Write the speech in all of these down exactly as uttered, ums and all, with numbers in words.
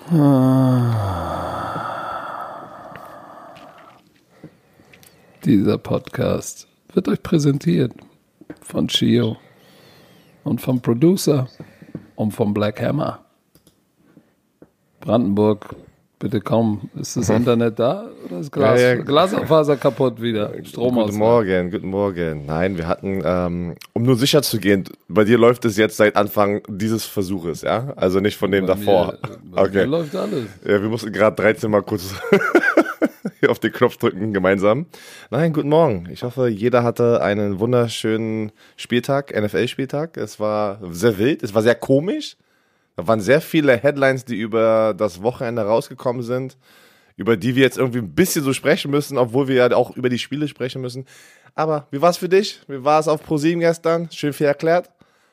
Dieser Podcast wird euch präsentiert von Chio und vom Producer und vom Black Hammer. Brandenburg, bitte komm. Ist das Internet da oder ist Glas, ja, ja. Glasfaser kaputt wieder? Strom aus. Guten Morgen, guten Morgen. Nein, wir hatten, ähm, um nur sicher zu gehen, bei dir läuft es jetzt seit Anfang dieses Versuches, ja? Also nicht von dem bei davor. Mir, bei okay. Mir läuft alles. Ja, wir mussten gerade dreizehn Mal kurz hier auf den Knopf drücken gemeinsam. Nein, guten Morgen. Ich hoffe, jeder hatte einen wunderschönen Spieltag, N F L-Spieltag. Es war sehr wild, es war sehr komisch. Da waren sehr viele Headlines, die über das Wochenende rausgekommen sind, über die wir jetzt irgendwie ein bisschen so sprechen müssen, obwohl wir ja auch über die Spiele sprechen müssen. Aber wie war es für dich? Wie war es auf ProSieben gestern? Schön viel erklärt?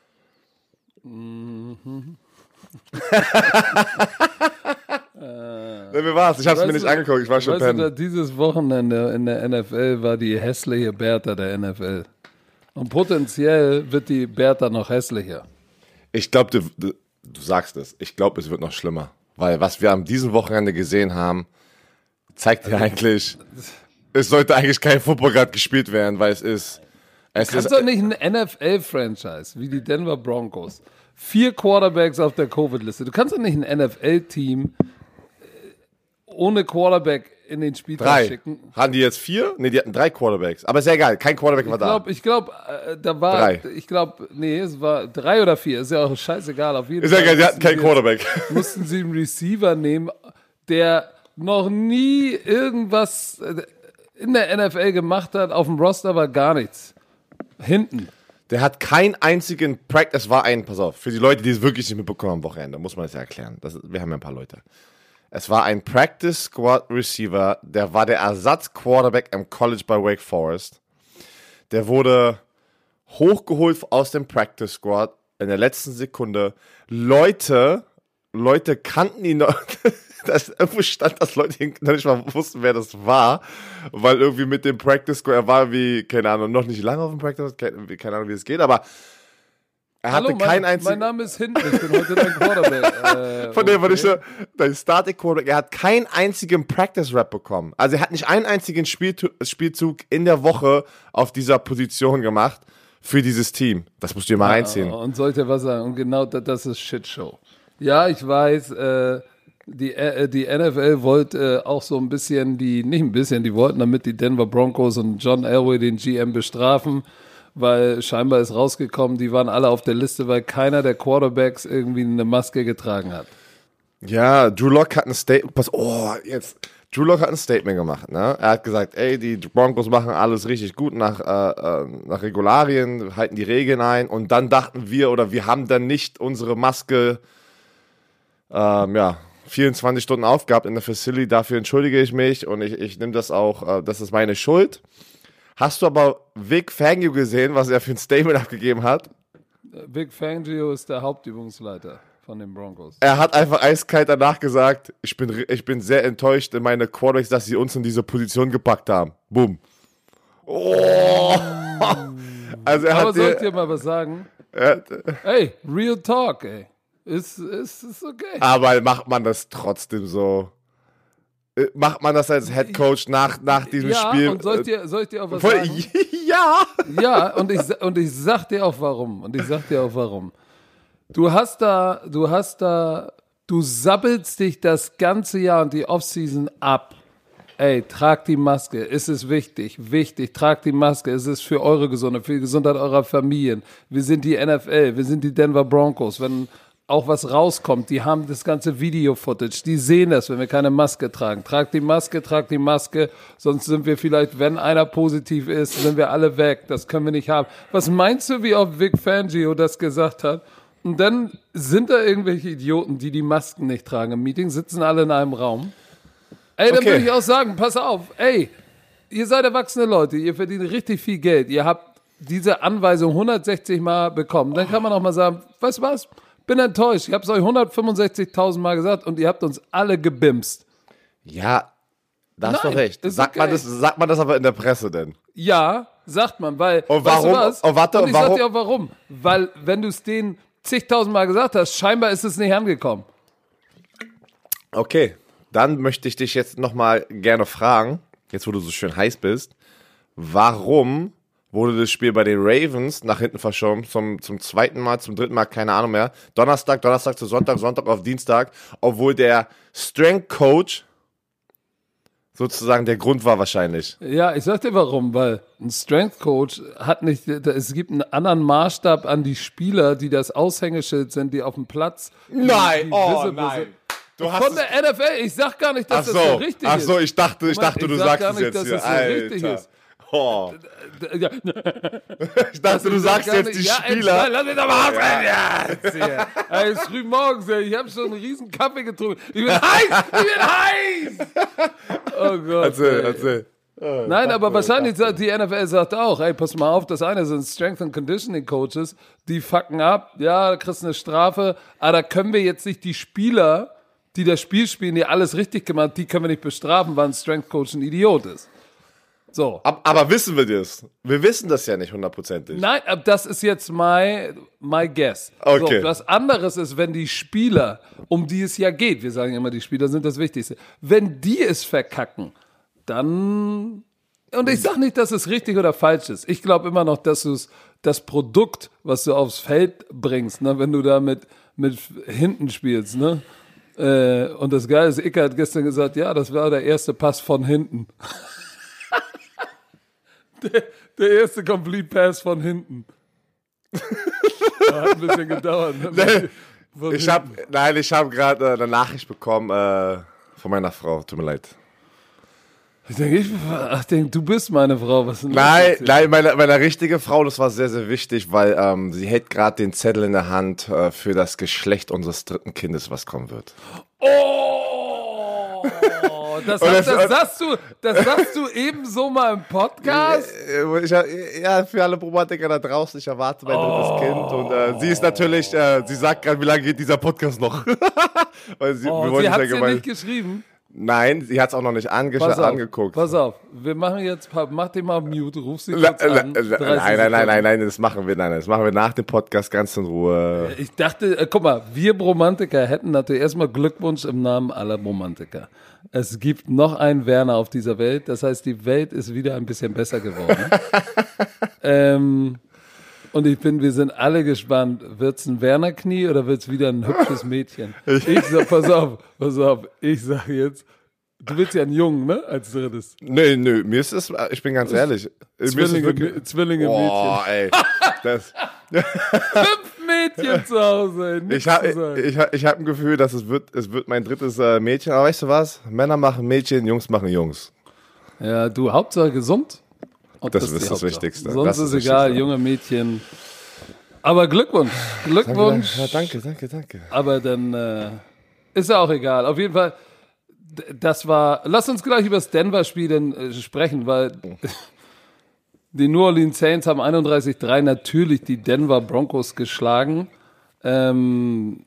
Mhm. äh, wie war es? Ich habe es mir nicht du, angeguckt, ich war schon pennen. Weißt du, dieses Wochenende in der N F L war die hässliche Bertha der N F L. Und potenziell wird die Bertha noch hässlicher. Ich glaube, du... du Du sagst es. Ich glaube, es wird noch schlimmer. Weil was wir am diesem Wochenende gesehen haben, zeigt ja eigentlich, es sollte eigentlich kein Football gerade gespielt werden, weil es ist... Es du kannst ist, doch nicht ein N F L-Franchise wie die Denver Broncos, vier Quarterbacks auf der Covid-Liste. Du kannst doch nicht ein N F L-Team ohne Quarterback in den Spieltag drei. schicken. Haben die jetzt vier? Nee, die hatten drei Quarterbacks. Aber ist ja egal, kein Quarterback war ich glaub, da. Ich glaube, äh, da war, drei. ich glaube, nee, es war drei oder vier. Ist ja auch scheißegal. Auf jeden ist Fall. Ist ja egal, die hatten keinen Quarterback. Mussten sie einen Receiver nehmen, der noch nie irgendwas in der N F L gemacht hat. Auf dem Roster war gar nichts. Hinten. Der hat keinen einzigen Practice, es war ein, pass auf, für die Leute, die es wirklich nicht mitbekommen am Wochenende, muss man das ja erklären. Das, wir haben ja ein paar Leute. Es war ein Practice Squad Receiver, der war der Ersatz-Quarterback im College bei Wake Forest. Der wurde hochgeholt aus dem Practice Squad in der letzten Sekunde. Leute, Leute kannten ihn noch. Das, irgendwo stand, dass Leute noch nicht mal wussten, wer das war, weil irgendwie mit dem Practice Squad, er war wie, keine Ahnung, noch nicht lange auf dem Practice, keine, keine Ahnung, wie es geht, aber er hatte Hallo, keinen mein, einzigen... Mein Name ist Hinten, ich bin heute dein Quarterback. Äh, Von dem okay. war ich so, dein Starting Quarterback, er hat keinen einzigen Practice-Rap bekommen. Also er hat nicht einen einzigen Spieltu- Spielzug in der Woche auf dieser Position gemacht für dieses Team. Das musst du dir mal ja, reinziehen. Und sollte was sagen. Und genau das, das ist Shitshow. Ja, ich weiß, äh, die, äh, die N F L wollte äh, auch so ein bisschen, die nicht ein bisschen, die wollten damit die Denver Broncos und John Elway, den G M, bestrafen, weil scheinbar ist rausgekommen, die waren alle auf der Liste, weil keiner der Quarterbacks irgendwie eine Maske getragen hat. Ja, Drew Lock hat ein Statement, pass, oh, jetzt, Drew Lock hat ein Statement gemacht, ne? Er hat gesagt, ey, die Broncos machen alles richtig gut nach, äh, nach Regularien, halten die Regeln ein und dann dachten wir, oder wir haben dann nicht unsere Maske, ähm, ja, vierundzwanzig Stunden aufgehabt in der Facility, dafür entschuldige ich mich und ich, ich nehme das auch, äh, das ist meine Schuld. Hast du aber Vic Fangio gesehen, was er für ein Statement abgegeben hat? Vic Fangio ist der Hauptübungsleiter von den Broncos. Er hat einfach eiskalt danach gesagt, ich bin, ich bin sehr enttäuscht in meine Quarterbacks, dass sie uns in diese Position gepackt haben. Boom. Oh. Also er aber hat soll ich dir mal was sagen? Er, ey, real talk, ey. Ist, ist, ist okay. Aber macht man das trotzdem so? Macht man das als Headcoach nach, nach diesem ja, Spiel? Ja, und soll ich, dir, soll ich dir auch was voll, sagen? Ja! Ja, und ich, und ich sag dir auch warum. Und ich sag dir auch warum. Du hast da, du hast da, du sabbelst dich das ganze Jahr und die Offseason ab. Ey, tragt die Maske, es ist wichtig, wichtig, tragt die Maske, es ist für eure Gesundheit, für die Gesundheit eurer Familien. Wir sind die N F L, wir sind die Denver Broncos. Wenn auch was rauskommt, die haben das ganze Video-Footage, die sehen das, wenn wir keine Maske tragen. Tragt die Maske, tragt die Maske, sonst sind wir vielleicht, wenn einer positiv ist, sind wir alle weg. Das können wir nicht haben. Was meinst du, wie oft Vic Fangio das gesagt hat? Und dann sind da irgendwelche Idioten, die die Masken nicht tragen im Meeting, sitzen alle in einem Raum. Ey, dann okay. würde ich auch sagen, pass auf, ey, ihr seid erwachsene Leute, ihr verdient richtig viel Geld, ihr habt diese Anweisung hundertsechzig Mal bekommen. Dann kann man auch mal sagen, weißt du was? Bin enttäuscht. Ich habe es euch hundertfünfundsechzigtausend Mal gesagt und ihr habt uns alle gebimst. Ja, da hast du Nein, recht. ist Sagt, okay. man das, sagt man das aber in der Presse denn? Ja, sagt man, weil. Und warum? Weißt du was? Oh, warte, und ich warum? sag dir auch warum. Weil, wenn du es denen zigtausend Mal gesagt hast, scheinbar ist es nicht angekommen. Okay, dann möchte ich dich jetzt nochmal gerne fragen, jetzt wo du so schön heiß bist, warum wurde das Spiel bei den Ravens nach hinten verschoben, zum, zum zweiten Mal, zum dritten Mal, keine Ahnung mehr, Donnerstag, Donnerstag zu Sonntag, Sonntag auf Dienstag, obwohl der Strength Coach sozusagen der Grund war wahrscheinlich. Ja, ich sag dir warum, weil ein Strength Coach hat nicht, es gibt einen anderen Maßstab an die Spieler, die das Aushängeschild sind, die auf dem Platz. Nein, die oh visible nein. sind. Du hast Von der N F L, ich sag gar nicht, dass ach so, das so richtig ach ist. so, ich dachte, ich dachte, Ich du sag sagst gar es nicht, jetzt dass hier. es so Alter. richtig ist. Oh. Ja. Ich dachte, du sagst gar jetzt nicht- die ja, Spieler. Ey, lass mich doch mal ausreden. Ja. Jetzt hier. Ey, es ist früh morgens, ey. Ich habe schon einen riesen Kaffee getrunken. Ich bin heiß, ich bin heiß. Oh Gott. Erzähl, ey. erzähl. Nein, aber wahrscheinlich sagt die N F L sagt auch, ey, pass mal auf, das eine sind Strength and Conditioning Coaches, die fucken ab, ja, da kriegst du eine Strafe, aber da können wir jetzt nicht die Spieler, die das Spiel spielen, die alles richtig gemacht, die können wir nicht bestrafen, weil ein Strength Coach ein Idiot ist. So. Aber, aber wissen wir das? Wir wissen das ja nicht hundertprozentig. Nein, aber das ist jetzt my, my guess. Okay. So, was anderes ist, wenn die Spieler, um die es ja geht, wir sagen immer, die Spieler sind das Wichtigste, wenn die es verkacken, dann, und ich sage nicht, dass es richtig oder falsch ist. Ich glaube immer noch, dass du das Produkt, was du aufs Feld bringst, ne, wenn du da mit, mit hinten spielst, ne, äh, und das Geile ist, Icke hat gestern gesagt, ja, das war der erste Pass von hinten. der, der erste Complete Pass von hinten. Hat ein bisschen gedauert. Ne? Von Ich hab, hinten. nein, ich habe gerade äh, eine Nachricht bekommen äh, von meiner Frau. Tut mir leid. Ich denke, ich, ach, denk, du bist meine Frau. Was ist denn los Nein, jetzt hier? nein, meine, meine richtige Frau, das war sehr, sehr wichtig, weil ähm, sie hält gerade den Zettel in der Hand äh, für das Geschlecht unseres dritten Kindes, was kommen wird. Oh! Das, Und hast, das- das, sagst du, das sagst du eben so mal im Podcast? Äh, Ich, ja, für alle Romantiker da draußen, ich erwarte mein drittes Kind und äh, sie ist natürlich, äh, sie sagt gerade, wie lange geht dieser Podcast noch? Weil sie, wir Oh, wollen sie es hat ja es dir gemein- nicht geschrieben. Nein, sie hat es auch noch nicht angescha- Pass auf, angeguckt. pass auf. Wir machen jetzt, mach dich mal mute, ruf sie La- kurz la- an. la- dreißig Nein, nein, nein, Sekunden. nein, nein, das machen wir, nein, das machen wir nach dem Podcast ganz in Ruhe. Ich dachte, äh, guck mal, wir Bromantiker hätten natürlich erstmal Glückwunsch im Namen aller Bromantiker. Es gibt noch einen Werner auf dieser Welt, das heißt, die Welt ist wieder ein bisschen besser geworden. ähm, und ich bin, wir sind alle gespannt, wird's ein Werner-Knie oder wird's wieder ein hübsches Mädchen? Ich sag, pass auf, pass auf, ich sag jetzt, du willst ja einen Jungen, ne, als drittes. Nö, nö, mir ist es, ich bin ganz ehrlich. Mir ist es Zwillinge, wirklich, Zwillinge oh, ey. Das, Fünf Mädchen zu Hause, ey, nichts ich habe zu sagen. ich, hab- ich hab ein Gefühl, dass es wird, es wird mein drittes äh, Mädchen. Aber weißt du was? Männer machen Mädchen, Jungs machen Jungs. Ja, du, Hauptsache gesund. Und Das die ist das Hauptsache. Wichtigste. Sonst Das ist, ist das egal, Wichtigste. junge Mädchen. Aber Glückwunsch, Glückwunsch. Ja, danke, danke, danke. Aber dann äh, ist ja auch egal. Auf jeden Fall, d- das war. Lass uns gleich über das Denver-Spiel dann, äh, sprechen, weil die New Orleans Saints haben einunddreißig drei natürlich die Denver Broncos geschlagen. Ähm,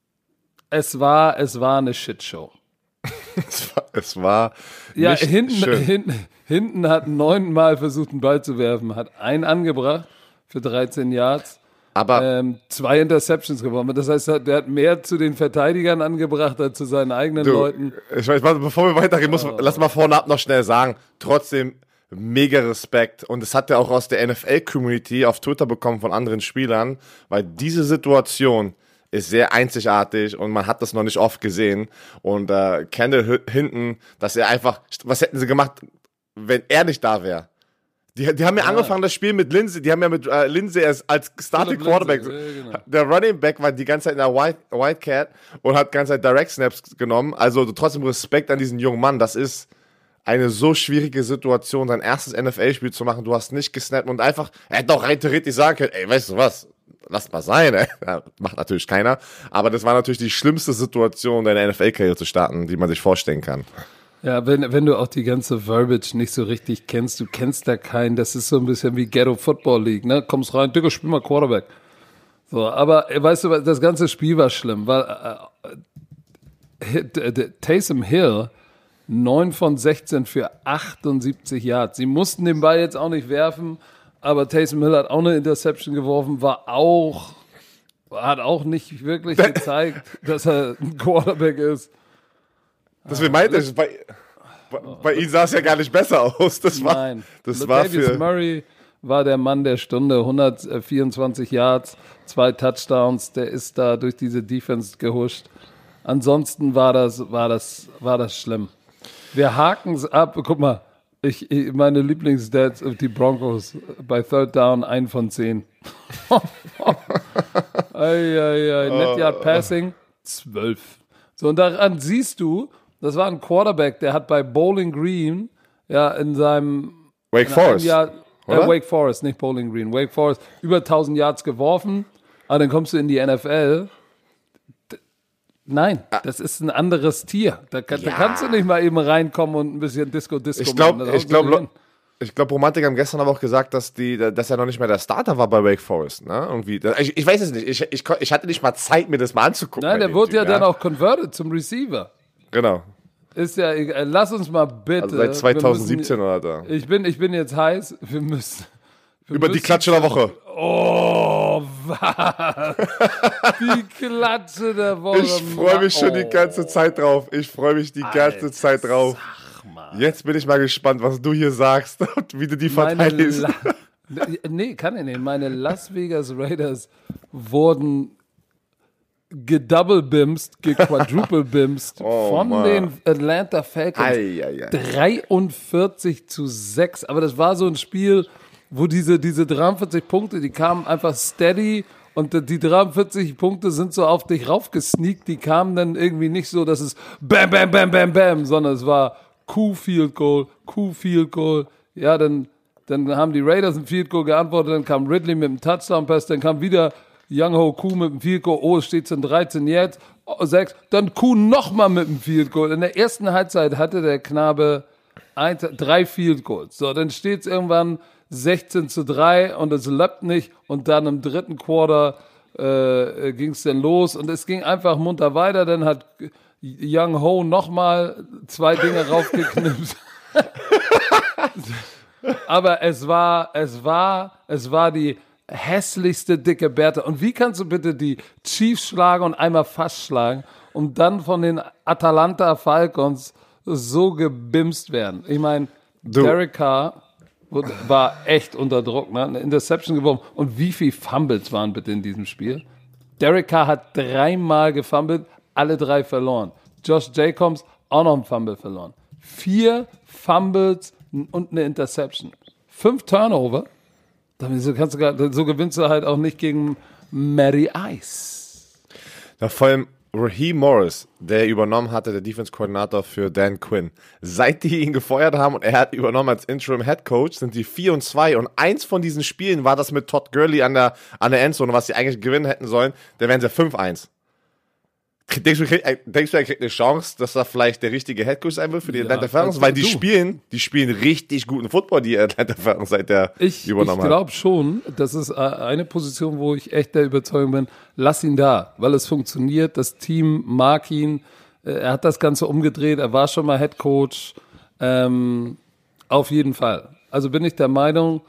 es war, es war eine Shitshow. Es war, es war Ja, nicht hinten, schön. hinten, hinten hat neunmal versucht, einen Ball zu werfen, hat einen angebracht für dreizehn Yards, Aber ähm, zwei Interceptions gewonnen. Das heißt, der hat mehr zu den Verteidigern angebracht als zu seinen eigenen du, Leuten. ich weiß, warte, bevor wir weitergehen, muss, lass mal vorne ab noch schnell sagen. Trotzdem mega Respekt. Und das hat er auch aus der N F L-Community auf Twitter bekommen von anderen Spielern, weil diese Situation ist sehr einzigartig und man hat das noch nicht oft gesehen. Und äh, Kendall H- hinten, dass er einfach, was hätten sie gemacht, wenn er nicht da wäre? Die, die haben ja, angefangen, das Spiel mit Lindsay, die haben ja mit äh, Lindsay als, als Starting Philip Quarterback. Lindsay, ja, genau. Der Running Back war die ganze Zeit in der White, Wildcat und hat die ganze Zeit Direct Snaps genommen. Also trotzdem Respekt an diesen jungen Mann. Das ist eine so schwierige Situation, sein erstes N F L-Spiel zu machen. Du hast nicht gesnappt und einfach, er hätte auch rein theoretisch sagen können, ey, weißt du was? Lass mal sein, ey. Ja, macht natürlich keiner. Aber das war natürlich die schlimmste Situation, deine N F L-Karriere zu starten, die man sich vorstellen kann. Ja, wenn, wenn du auch die ganze Verbiage nicht so richtig kennst, du kennst da keinen, das ist so ein bisschen wie Ghetto Football League, ne? Kommst rein, Digga, spiel mal Quarterback. So, aber äh, weißt du, das ganze Spiel war schlimm, weil äh, äh, Taysom Hill neun von sechzehn für achtundsiebzig Yards. Sie mussten den Ball jetzt auch nicht werfen, aber Taysom Hill hat auch eine Interception geworfen, war auch, hat auch nicht wirklich gezeigt, dass er ein Quarterback ist. Deswegen meinte ich, bei, bei, bei ihm sah es ja gar nicht besser aus. Das war, Nein. das war Latavius für... Murray war der Mann der Stunde, hundertvierundzwanzig Yards, zwei Touchdowns, der ist da durch diese Defense gehuscht. Ansonsten war das, war das, war das schlimm. Wir haken es ab. Guck mal, ich, ich, meine Lieblingsstats, die Broncos bei Third Down, ein von zehn. ei, ei, ei. Net Yard Passing, zwölf. So, und daran siehst du, das war ein Quarterback, der hat bei Bowling Green, ja, in seinem Wake in Forest, Jahr, oder? äh, Wake Forest, nicht Bowling Green, Wake Forest, über tausend Yards geworfen, aber dann kommst du in die N F L. Nein, das ist ein anderes Tier. Da, kann, Ja. da kannst du nicht mal eben reinkommen und ein bisschen Disco-Disco Ich glaube, machen. Das ich haust du glaube, hin. ich glaube, Romantik haben gestern aber auch gesagt, dass die, dass er noch nicht mehr der Starter war bei Wake Forest, ne? Irgendwie. Ich, ich weiß es nicht. Ich, ich, ich hatte nicht mal Zeit, mir das mal anzugucken. Nein, bei der dem wurde Typ, ja dann auch converted zum Receiver. Genau. Ist ja egal. Lass uns mal bitte. Also seit zweitausendsiebzehn wir oder da. müssen, ich bin, ich bin jetzt heiß. Wir müssen. Wir Über die müssen, Klatsche der Woche. Oh, was? Die Klatsche der Woche. Ich freue mich schon die Oh. ganze Zeit drauf. Ich freue mich die ganze Alter, Zeit drauf. Sag mal. Jetzt bin ich mal gespannt, was du hier sagst und wie du die Meine verteidigst. La- nee, kann ich nicht. Meine Las Vegas Raiders wurden gedouble-bimst, gequadruple-bimst Oh, von Mann. den Atlanta Falcons. Ei, ei, ei. dreiundvierzig zu sechs. Aber das war so ein Spiel, wo diese, diese dreiundvierzig Punkte, die kamen einfach steady und die dreiundvierzig Punkte sind so auf dich raufgesneakt. Die kamen dann irgendwie nicht so, dass es bam, bam, bam, bam, bam, sondern es war Q-Field Goal, Q-Field Goal. Ja, dann, dann haben die Raiders ein Field Goal geantwortet, dann kam Ridley mit dem Touchdown-Pass, dann kam wieder Young Ho Q mit dem Field Goal, oh, es steht in dreizehn jetzt, oh, sechs, dann Q nochmal mit dem Field Goal. In der ersten Halbzeit hatte der Knabe ein, drei Field Goals. So, dann steht es irgendwann sechzehn zu drei und es läuft nicht und dann im dritten Quarter äh, ging es dann los und es ging einfach munter weiter, dann hat Young Ho nochmal zwei Dinge raufgeknipst. Aber es war, es war, es war die hässlichste dicke Bertha. Und wie kannst du bitte die Chiefs schlagen und einmal fast schlagen, um dann von den Atalanta Falcons so gebimst werden? Ich meine, Derek Carr wurde, war echt unter Druck, ne? Eine Interception geworfen. Und wie viele Fumbles waren bitte in diesem Spiel? Derek Carr hat dreimal gefumbled, alle drei verloren. Josh Jacobs auch noch ein Fumble verloren. Vier Fumbles und eine Interception. Fünf Turnover. So, kannst du gar, so gewinnst du halt auch nicht gegen Matty Ice. Ja, vor allem Raheem Morris, der übernommen hatte, der Defense-Koordinator für Dan Quinn. Seit die ihn gefeuert haben und er hat übernommen als Interim-Head-Coach, sind die vier und zwei und eins von diesen Spielen war das mit Todd Gurley an der, an der Endzone, was sie eigentlich gewinnen hätten sollen, da wären sie fünf eins. Denkst du, krieg, denkst du, er kriegt eine Chance, dass er vielleicht der richtige Headcoach sein wird für die Ja, Atlanta Falcons? also Weil die du. spielen, die spielen richtig guten Football, die Atlanta Falcons, seit der Ich, übernommen ich hat. glaube schon, das ist eine Position, wo ich echt der Überzeugung bin, lass ihn da, weil es funktioniert, das Team mag ihn, er hat das Ganze umgedreht, er war schon mal Head Coach, ähm, auf jeden Fall. Also bin ich der Meinung,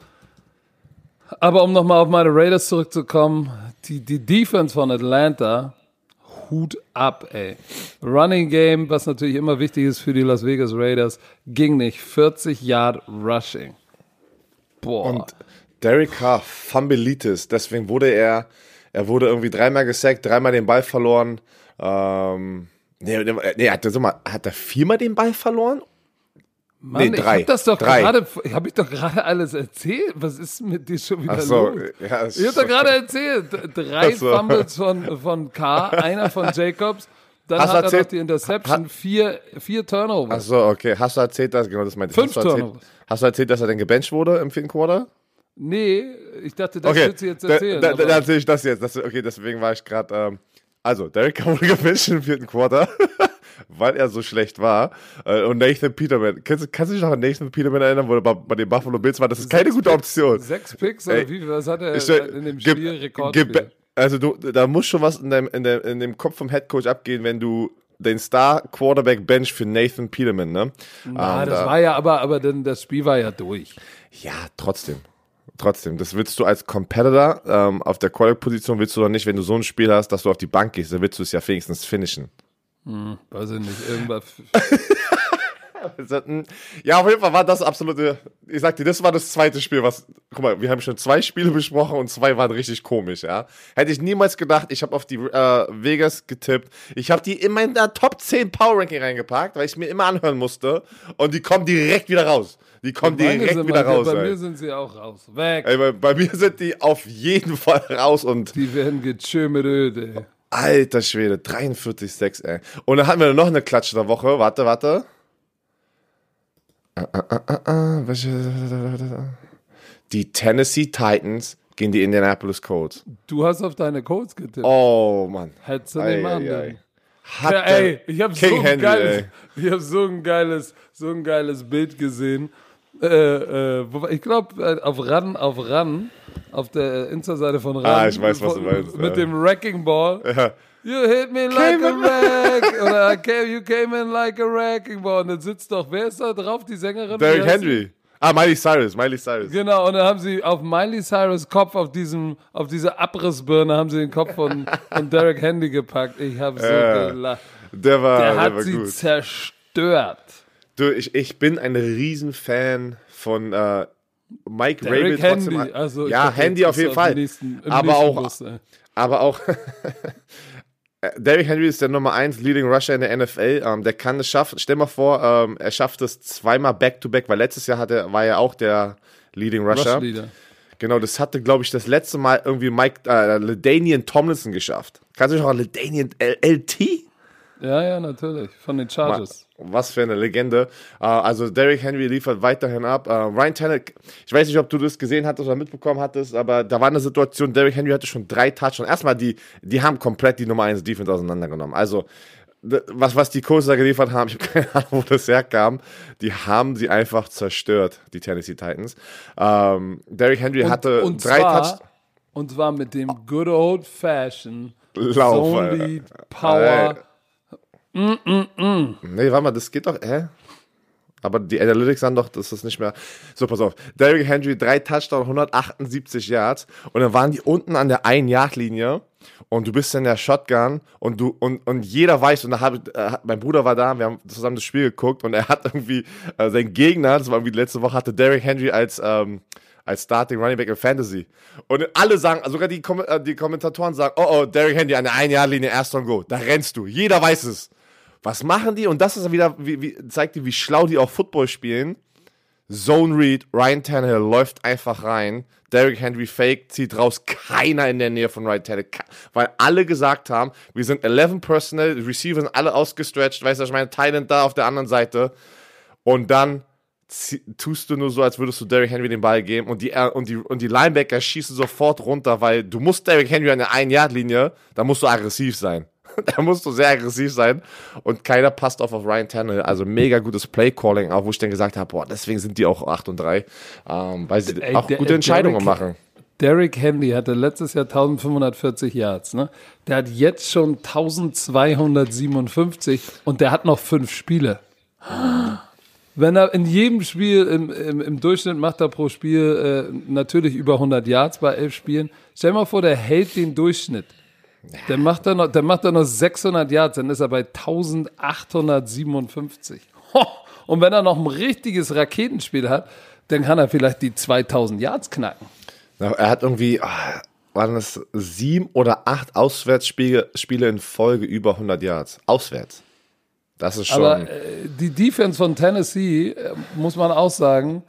aber um nochmal auf meine Raiders zurückzukommen, die, die Defense von Atlanta, Hut ab, ey. Running Game, was natürlich immer wichtig ist für die Las Vegas Raiders, ging nicht. vierzig Yard Rushing. Boah. Und Derek Carr, Fumbleitis, deswegen wurde er, er wurde irgendwie dreimal gesackt, dreimal den Ball verloren. Ähm, nee, nee, hat er, so mal, hat er viermal den Ball verloren? Mann, nee, drei. Ich hab das doch drei. gerade, hab ich doch gerade alles erzählt. Was ist mit dir schon wieder Ach so, los? ja, das Ich hab ist doch so- gerade erzählt. Drei Ach so. Fumbles von, von K, einer von Jacobs. Dann Hast du hat er erzählt- noch die Interception, hat- vier, vier Turnovers. Ach so, okay. Hast du erzählt, dass, genau das meinte ich. Fünf hast du erzählt, Turnovers. hast du erzählt, dass er denn gebencht wurde im vierten Quarter? Nee, ich dachte, das Okay, willst du jetzt da, erzählen. da, da, aber- da erzähle ich das jetzt. Das, okay, deswegen war ich gerade, ähm, also, Derek Carr wurde gebencht im vierten Quarter, weil er so schlecht war. Äh, und Nathan Peterman, kannst, du- kannst du dich noch an Nathan Peterman erinnern, wo er bei, bei den Buffalo Bills war? Das ist keine Sechs gute Picks- Option. Sechs Picks oder Ey, wie viel? Was hat er Ich, in dem ge- Spiel? ge- Rekordspiel. Also, du, da muss schon was in, deinem, in, dem, in dem Kopf vom Headcoach abgehen, wenn du den Star-Quarterback bench für Nathan Peterman, ne? Na, Ähm, das da- war ja aber, aber denn das Spiel war ja durch. Ja, trotzdem. Trotzdem. Das willst du als Competitor ähm, auf der Quarterback-Position willst du doch nicht, wenn du so ein Spiel hast, dass du auf die Bank gehst, dann willst du es ja wenigstens finishen. Hm, weiß ich nicht, irgendwas. Ja, auf jeden Fall war das absolute, ich sag dir, das war das zweite Spiel, was, guck mal, wir haben schon zwei Spiele besprochen und zwei waren richtig komisch, ja. Hätte ich niemals gedacht, ich habe auf die äh, Vegas getippt, ich habe die in mein Top zehn Power Ranking reingepackt, weil ich mir immer anhören musste und die kommen direkt wieder raus. Die kommen direkt sind wieder mal, raus. Bei ey. mir sind sie auch raus. Weg. Ey, bei, bei mir sind die auf jeden Fall raus und Die werden getschömeröd, ey. alter Schwede, dreiundvierzig sechs, ey. Und dann hatten wir noch eine Klatsche der Woche, warte, warte. Die Tennessee Titans gegen die Indianapolis Colts. Du hast auf deine Colts getippt. Oh, Mann. Hättest du nicht machen ei, ei. dürfen. Hat Ja, der ey, ich habe so, King ein Henry, geiles- ey. ich hab so ein geiles, so ein geiles Bild gesehen. Äh, äh, wo- ich glaube, auf Run, auf Run, auf der Insta-Seite von Run. Ah, ich weiß, was du von- meinst, Mit ja. dem Wrecking Ball. Ja. You hit me like a wreck. Oder I came, you came in like a wrecking ball. Und dann sitzt doch, wer ist da drauf? Die Sängerin? Derrick Wie heißt sie? Henry. Ah, Miley Cyrus, Miley Cyrus. Genau, und dann haben sie auf Miley Cyrus Kopf, auf diesem, auf diese Abrissbirne, haben sie den Kopf von, von Derrick Henry gepackt. Ich habe so Ja. gelacht. Der war, Der der hat war sie gut. zerstört. Du, ich, ich bin ein Riesenfan von äh, Mike Derrick Rabel. trotzdem- Handy. Also, ich ja, dachte, Handy jetzt auf jeden bist du Fall. im nächsten- im aber, nächsten auch, Bus, ey. aber auch, Derrick Henry ist der Nummer eins Leading Rusher in der N F L. Ähm, der kann es schaffen. Stell mal vor, ähm, er schafft es zweimal Back-to-Back, weil letztes Jahr hatte, war er auch der Leading Rusher. Rush-Leader. Genau, das hatte, glaube ich, das letzte Mal irgendwie Mike äh, LaDainian Tomlinson geschafft. Kannst du dich noch an LaDainian L T? Ja, ja, natürlich. Von den Chargers. Was für eine Legende. Uh, also Derrick Henry liefert weiterhin ab. Uh, Ryan Tannehill, ich weiß nicht, ob du das gesehen hattest oder mitbekommen hattest, aber da war eine Situation, Derrick Henry hatte schon drei Touchdowns. Erstmal, die, die haben komplett die Nummer eins Defense auseinandergenommen. Also, d- was, was die Colts da geliefert haben, ich habe keine Ahnung, wo das herkam, die haben sie einfach zerstört, die Tennessee Titans. Um, Derrick Henry hatte und drei zwar, Touchdowns. Und zwar mit dem good old fashioned Lauf, Zone Alter. Lead Power. Nee, warte mal, das geht doch, hä? Aber die Analytics sagen doch, das ist nicht mehr. So, pass auf. Derrick Henry, drei Touchdowns, hundertachtundsiebzig Yards. Und dann waren die unten an der ein-Yard-Linie. Und du bist in der Shotgun. Und du und, und jeder weiß, und da hab, äh, mein Bruder war da, wir haben zusammen das Spiel geguckt. Und er hat irgendwie, äh, sein Gegner, das war irgendwie letzte Woche, hatte Derrick Henry als, ähm, als Starting Running Back in Fantasy. Und alle sagen, sogar die, Kom äh, die Kommentatoren sagen, oh, oh, Derrick Henry an der ein-Yard-Linie, erst und go. Da rennst du. Jeder weiß es. Was machen die? Und das ist wieder, wie, wie, zeigt dir, wie schlau die auch Football spielen. Zone Read, Ryan Tannehill läuft einfach rein. Derrick Henry fake, zieht raus. Keiner in der Nähe von Ryan Tannehill. Weil alle gesagt haben, wir sind elf Personnel, die Receiver sind alle ausgestretched. Weißt du, ich meine, Thailand da auf der anderen Seite. Und dann zie- tust du nur so, als würdest du Derrick Henry den Ball geben. Und die, äh, und die, und die Linebacker schießen sofort runter, weil du musst Derrick Henry an der ein-Yard-Linie, da musst du aggressiv sein. Da musst du sehr aggressiv sein und keiner passt auf auf Ryan Tannehill. Also mega gutes Play-Calling, auch wo ich dann gesagt habe, boah, deswegen sind die auch acht und drei, ähm, weil sie Ey, auch der- gute Entscheidungen Derrick- machen. Derrick Henry hatte letztes Jahr eintausendfünfhundertvierzig Yards. Ne? Der hat jetzt schon eintausendzweihundertsiebenundfünfzig und der hat noch fünf Spiele. Wenn er in jedem Spiel, im, im, im Durchschnitt macht er pro Spiel äh, natürlich über hundert Yards bei elf Spielen. Stell dir mal vor, der hält den Durchschnitt. Der macht dann noch, der macht dann noch sechshundert Yards, dann ist er bei eintausendachthundertsiebenundfünfzig. Ho! Und wenn er noch ein richtiges Raketenspiel hat, dann kann er vielleicht die zweitausend Yards knacken. Ja, er hat irgendwie, ah, waren das sieben oder acht Auswärtsspiele Spiele in Folge über hundert Yards. Auswärts. Das ist schon. Aber äh, die Defense von Tennessee, äh, muss man auch sagen,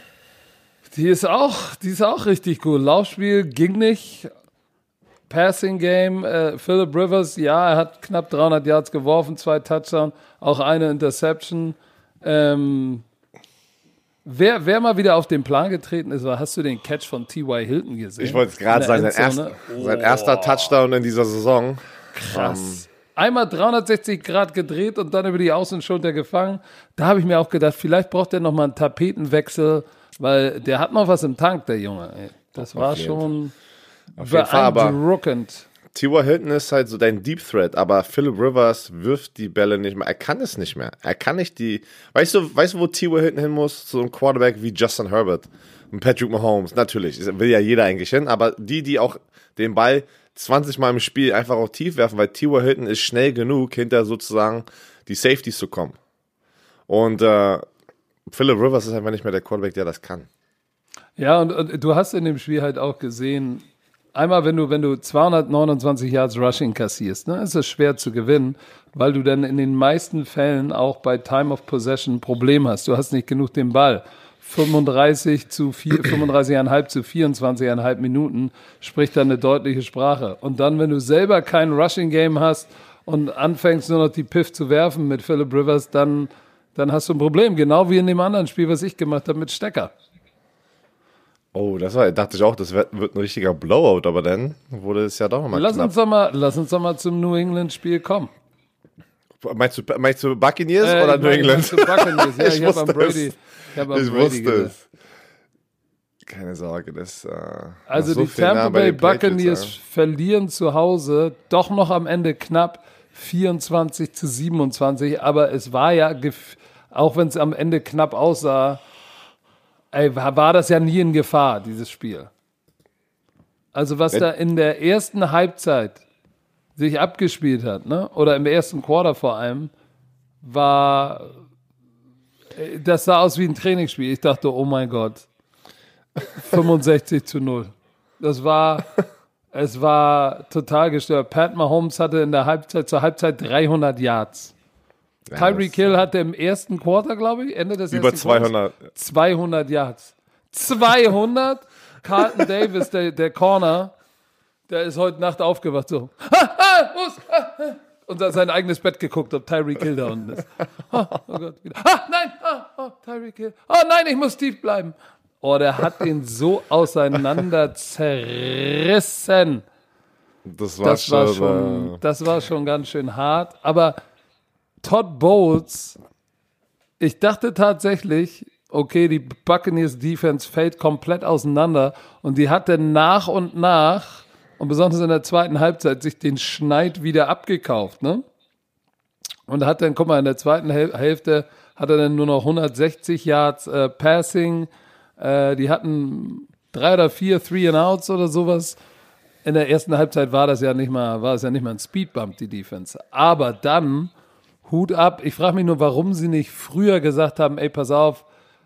die ist auch, die ist auch richtig gut. Laufspiel ging nicht. Passing Game, äh, Phillip Rivers, ja, er hat knapp dreihundert Yards geworfen, zwei Touchdowns, auch eine Interception. Ähm, wer, wer mal wieder auf den Plan getreten ist, war, hast du den Catch von T Y. Hilton gesehen? ich wollte es gerade In der sagen, sein, Endzone? erst, sein erster Touchdown in dieser Saison. Krass. Einmal dreihundertsechzig Grad gedreht und dann über die Außenschulter gefangen. Da habe ich mir auch gedacht, vielleicht braucht er nochmal einen Tapetenwechsel, weil der hat noch was im Tank, der Junge. Ey. Das war jeden schon Auf jeden Fall, aber beeindruckend. T Y. Hilton ist halt so dein Deep Threat, aber Phillip Rivers wirft die Bälle nicht mehr. Er kann es nicht mehr. Er kann nicht die. Weißt du, weißt du, wo T Y. Hilton hin muss? Zu einem Quarterback wie Justin Herbert und Patrick Mahomes. Natürlich, will ja jeder eigentlich hin, aber die, die auch den Ball zwanzig Mal im Spiel einfach auch tief werfen, weil T Y. Hilton ist schnell genug, hinter sozusagen die Safeties zu kommen. Und äh, Phillip Rivers ist einfach nicht mehr der Quarterback, der das kann. Ja, und, und du hast in dem Spiel halt auch gesehen, einmal, wenn du, wenn du zweihundertneunundzwanzig Yards Rushing kassierst, ne, ist es schwer zu gewinnen, weil du dann in den meisten Fällen auch bei Time of Possession ein Problem hast. Du hast nicht genug den Ball. fünfunddreißig zu vier, fünfunddreißig Komma fünf zu vierundzwanzig Komma fünf Minuten spricht dann eine deutliche Sprache. Und dann, wenn du selber kein Rushing Game hast und anfängst nur noch die Piff zu werfen mit Phillip Rivers, dann, dann hast du ein Problem. Genau wie in dem anderen Spiel, was ich gemacht habe mit Stecker. Oh, das war, dachte ich auch, das wird, wird ein richtiger Blowout, aber dann wurde es ja doch nochmal Lass knapp. uns doch mal, lass uns doch mal zum New England-Spiel kommen. Meinst du, meinst du Buccaneers Äh, oder ich New mein, England? meinst du Buccaneers? Ja, ich ich habe an wusste Brady, es. ich hab an Ich Brady wusste gedacht. es. Keine Sorge, das äh, Also so die viel nah Tampa bei Bay den Patriots, Buccaneers ja. verlieren zu Hause doch noch am Ende knapp vierundzwanzig zu siebenundzwanzig, aber es war ja, gef- auch wenn es am Ende knapp aussah, ey, war war das ja nie in Gefahr, dieses Spiel. Also was Wenn- da in der ersten Halbzeit sich abgespielt hat, ne? Oder im ersten Quarter vor allem, war, äh, das sah aus wie ein Trainingsspiel. Ich dachte, oh mein Gott, fünfundsechzig zu null. Das war, es war total gestört. Pat Mahomes hatte in der Halbzeit, zur Halbzeit dreihundert Yards. Tyreek Hill hatte im ersten Quarter, glaube ich, Ende des Über ersten Quarters, zweihundert. zweihundert Yards. zweihundert? Carlton Davis, der, der Corner, der ist heute Nacht aufgewacht so. Ha, ha, muss, ha, ha. Und hat sein eigenes Bett geguckt, ob Tyreek Hill da unten ist. Oh, oh Gott, wieder. Ah, nein, ah, oh, Tyreek Hill. Oh nein, ich muss tief bleiben. Oh, der hat den so auseinander zerrissen. Das war, Das schon, war schon, äh, das war schon ganz schön hart. Aber Todd Bowles, ich dachte tatsächlich, okay, die Buccaneers Defense fällt komplett auseinander und die hatte nach und nach und besonders in der zweiten Halbzeit sich den Schneid wieder abgekauft, ne? Und hat dann, guck mal, in der zweiten Häl- Hälfte hat er dann nur noch hundertsechzig Yards äh, Passing. Äh, die hatten drei oder vier Three and Outs oder sowas. In der ersten Halbzeit war das ja nicht mal, war es ja nicht mal ein Speedbump, die Defense. Aber dann, Hut ab. Ich frage mich nur, warum sie nicht früher gesagt haben, ey, pass auf,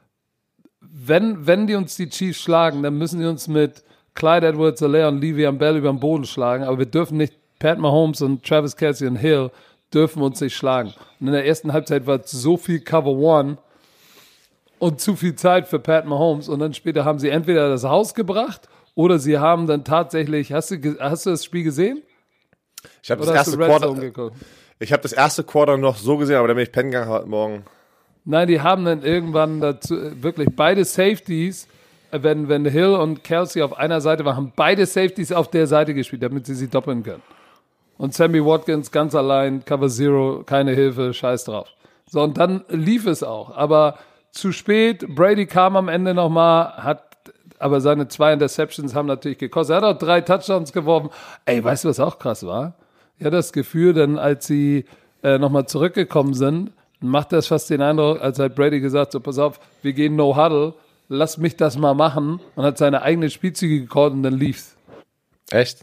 wenn, wenn die uns die Chiefs schlagen, dann müssen die uns mit Clyde Edwards-Helaire und Le'Veon Bell über den Boden schlagen, aber wir dürfen nicht, Pat Mahomes und Travis Kelce und Hill dürfen uns nicht schlagen. Und in der ersten Halbzeit war so viel Cover One und zu viel Zeit für Pat Mahomes und dann später haben sie entweder das Haus gebracht oder sie haben dann tatsächlich, hast du, ge- hast du das Spiel gesehen? ich habe das Oder hast erste du Red Zone Quarter, geguckt? ich habe das erste Quarter noch so gesehen, aber dann bin ich pennen gegangen heute Morgen. Nein, die haben dann irgendwann dazu, wirklich beide Safeties, äh, wenn, wenn Hill und Kelsey auf einer Seite waren, haben beide Safeties auf der Seite gespielt, damit sie sie doppeln können. Und Sammy Watkins ganz allein, Cover Zero, keine Hilfe, scheiß drauf. So, und dann lief es auch. Aber zu spät, Brady kam am Ende nochmal, hat, aber seine zwei Interceptions haben natürlich gekostet. Er hat auch drei Touchdowns geworfen. Ey, weißt du, was auch krass war? Ich hatte das Gefühl, dann als sie äh, nochmal zurückgekommen sind, macht das fast den Eindruck, als hat Brady gesagt, so pass auf, wir gehen no huddle, lass mich das mal machen und hat seine eigenen Spielzüge gecallt und dann lief's. Echt?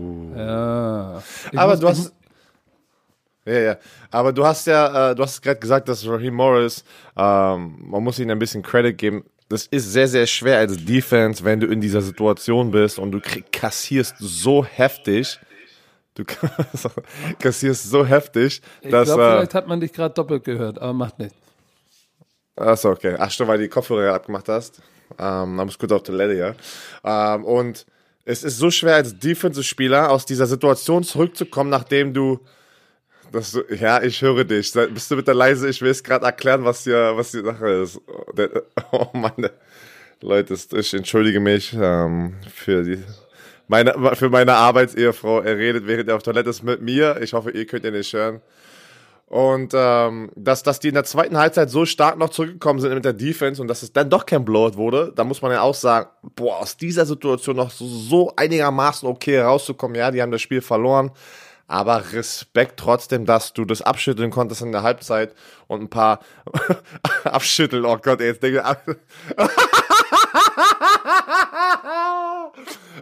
Ja. Ich Aber muss- du hast. Ja, ja. Aber du hast ja, äh, du hast gerade gesagt, dass Raheem Morris, ähm, man muss ihm ein bisschen Credit geben. Das ist sehr, sehr schwer als Defense, wenn du in dieser Situation bist und du krieg, kassierst so heftig. Du kassierst so heftig, Ich dass. glaube, Äh, vielleicht hat man dich gerade doppelt gehört, aber macht nichts. Achso, okay. Ach, stimmt, weil du die Kopfhörer abgemacht hast. Ähm, da muss gut auf Toilette, ja. Ähm, und es ist so schwer als Defensive-Spieler aus dieser Situation zurückzukommen, nachdem du, dass du, ja, ich höre dich. Sei- Bist du bitte leise? Ich will es gerade erklären, was hier, was die Sache ist. Der- Oh Mann, Leute, ich entschuldige mich ähm, für die, meine, für meine Arbeitsehefrau. Er redet, während er auf Toilette ist mit mir. Ich hoffe, ihr könnt ihn nicht hören. Und ähm, dass, dass die in der zweiten Halbzeit so stark noch zurückgekommen sind mit der Defense und dass es dann doch kein Blowout wurde, da muss man ja auch sagen, boah, aus dieser Situation noch so, so einigermaßen okay rauszukommen. Ja, die haben das Spiel verloren, aber Respekt trotzdem, dass du das abschütteln konntest in der Halbzeit und ein paar abschütteln, oh Gott, ey, jetzt denke ich,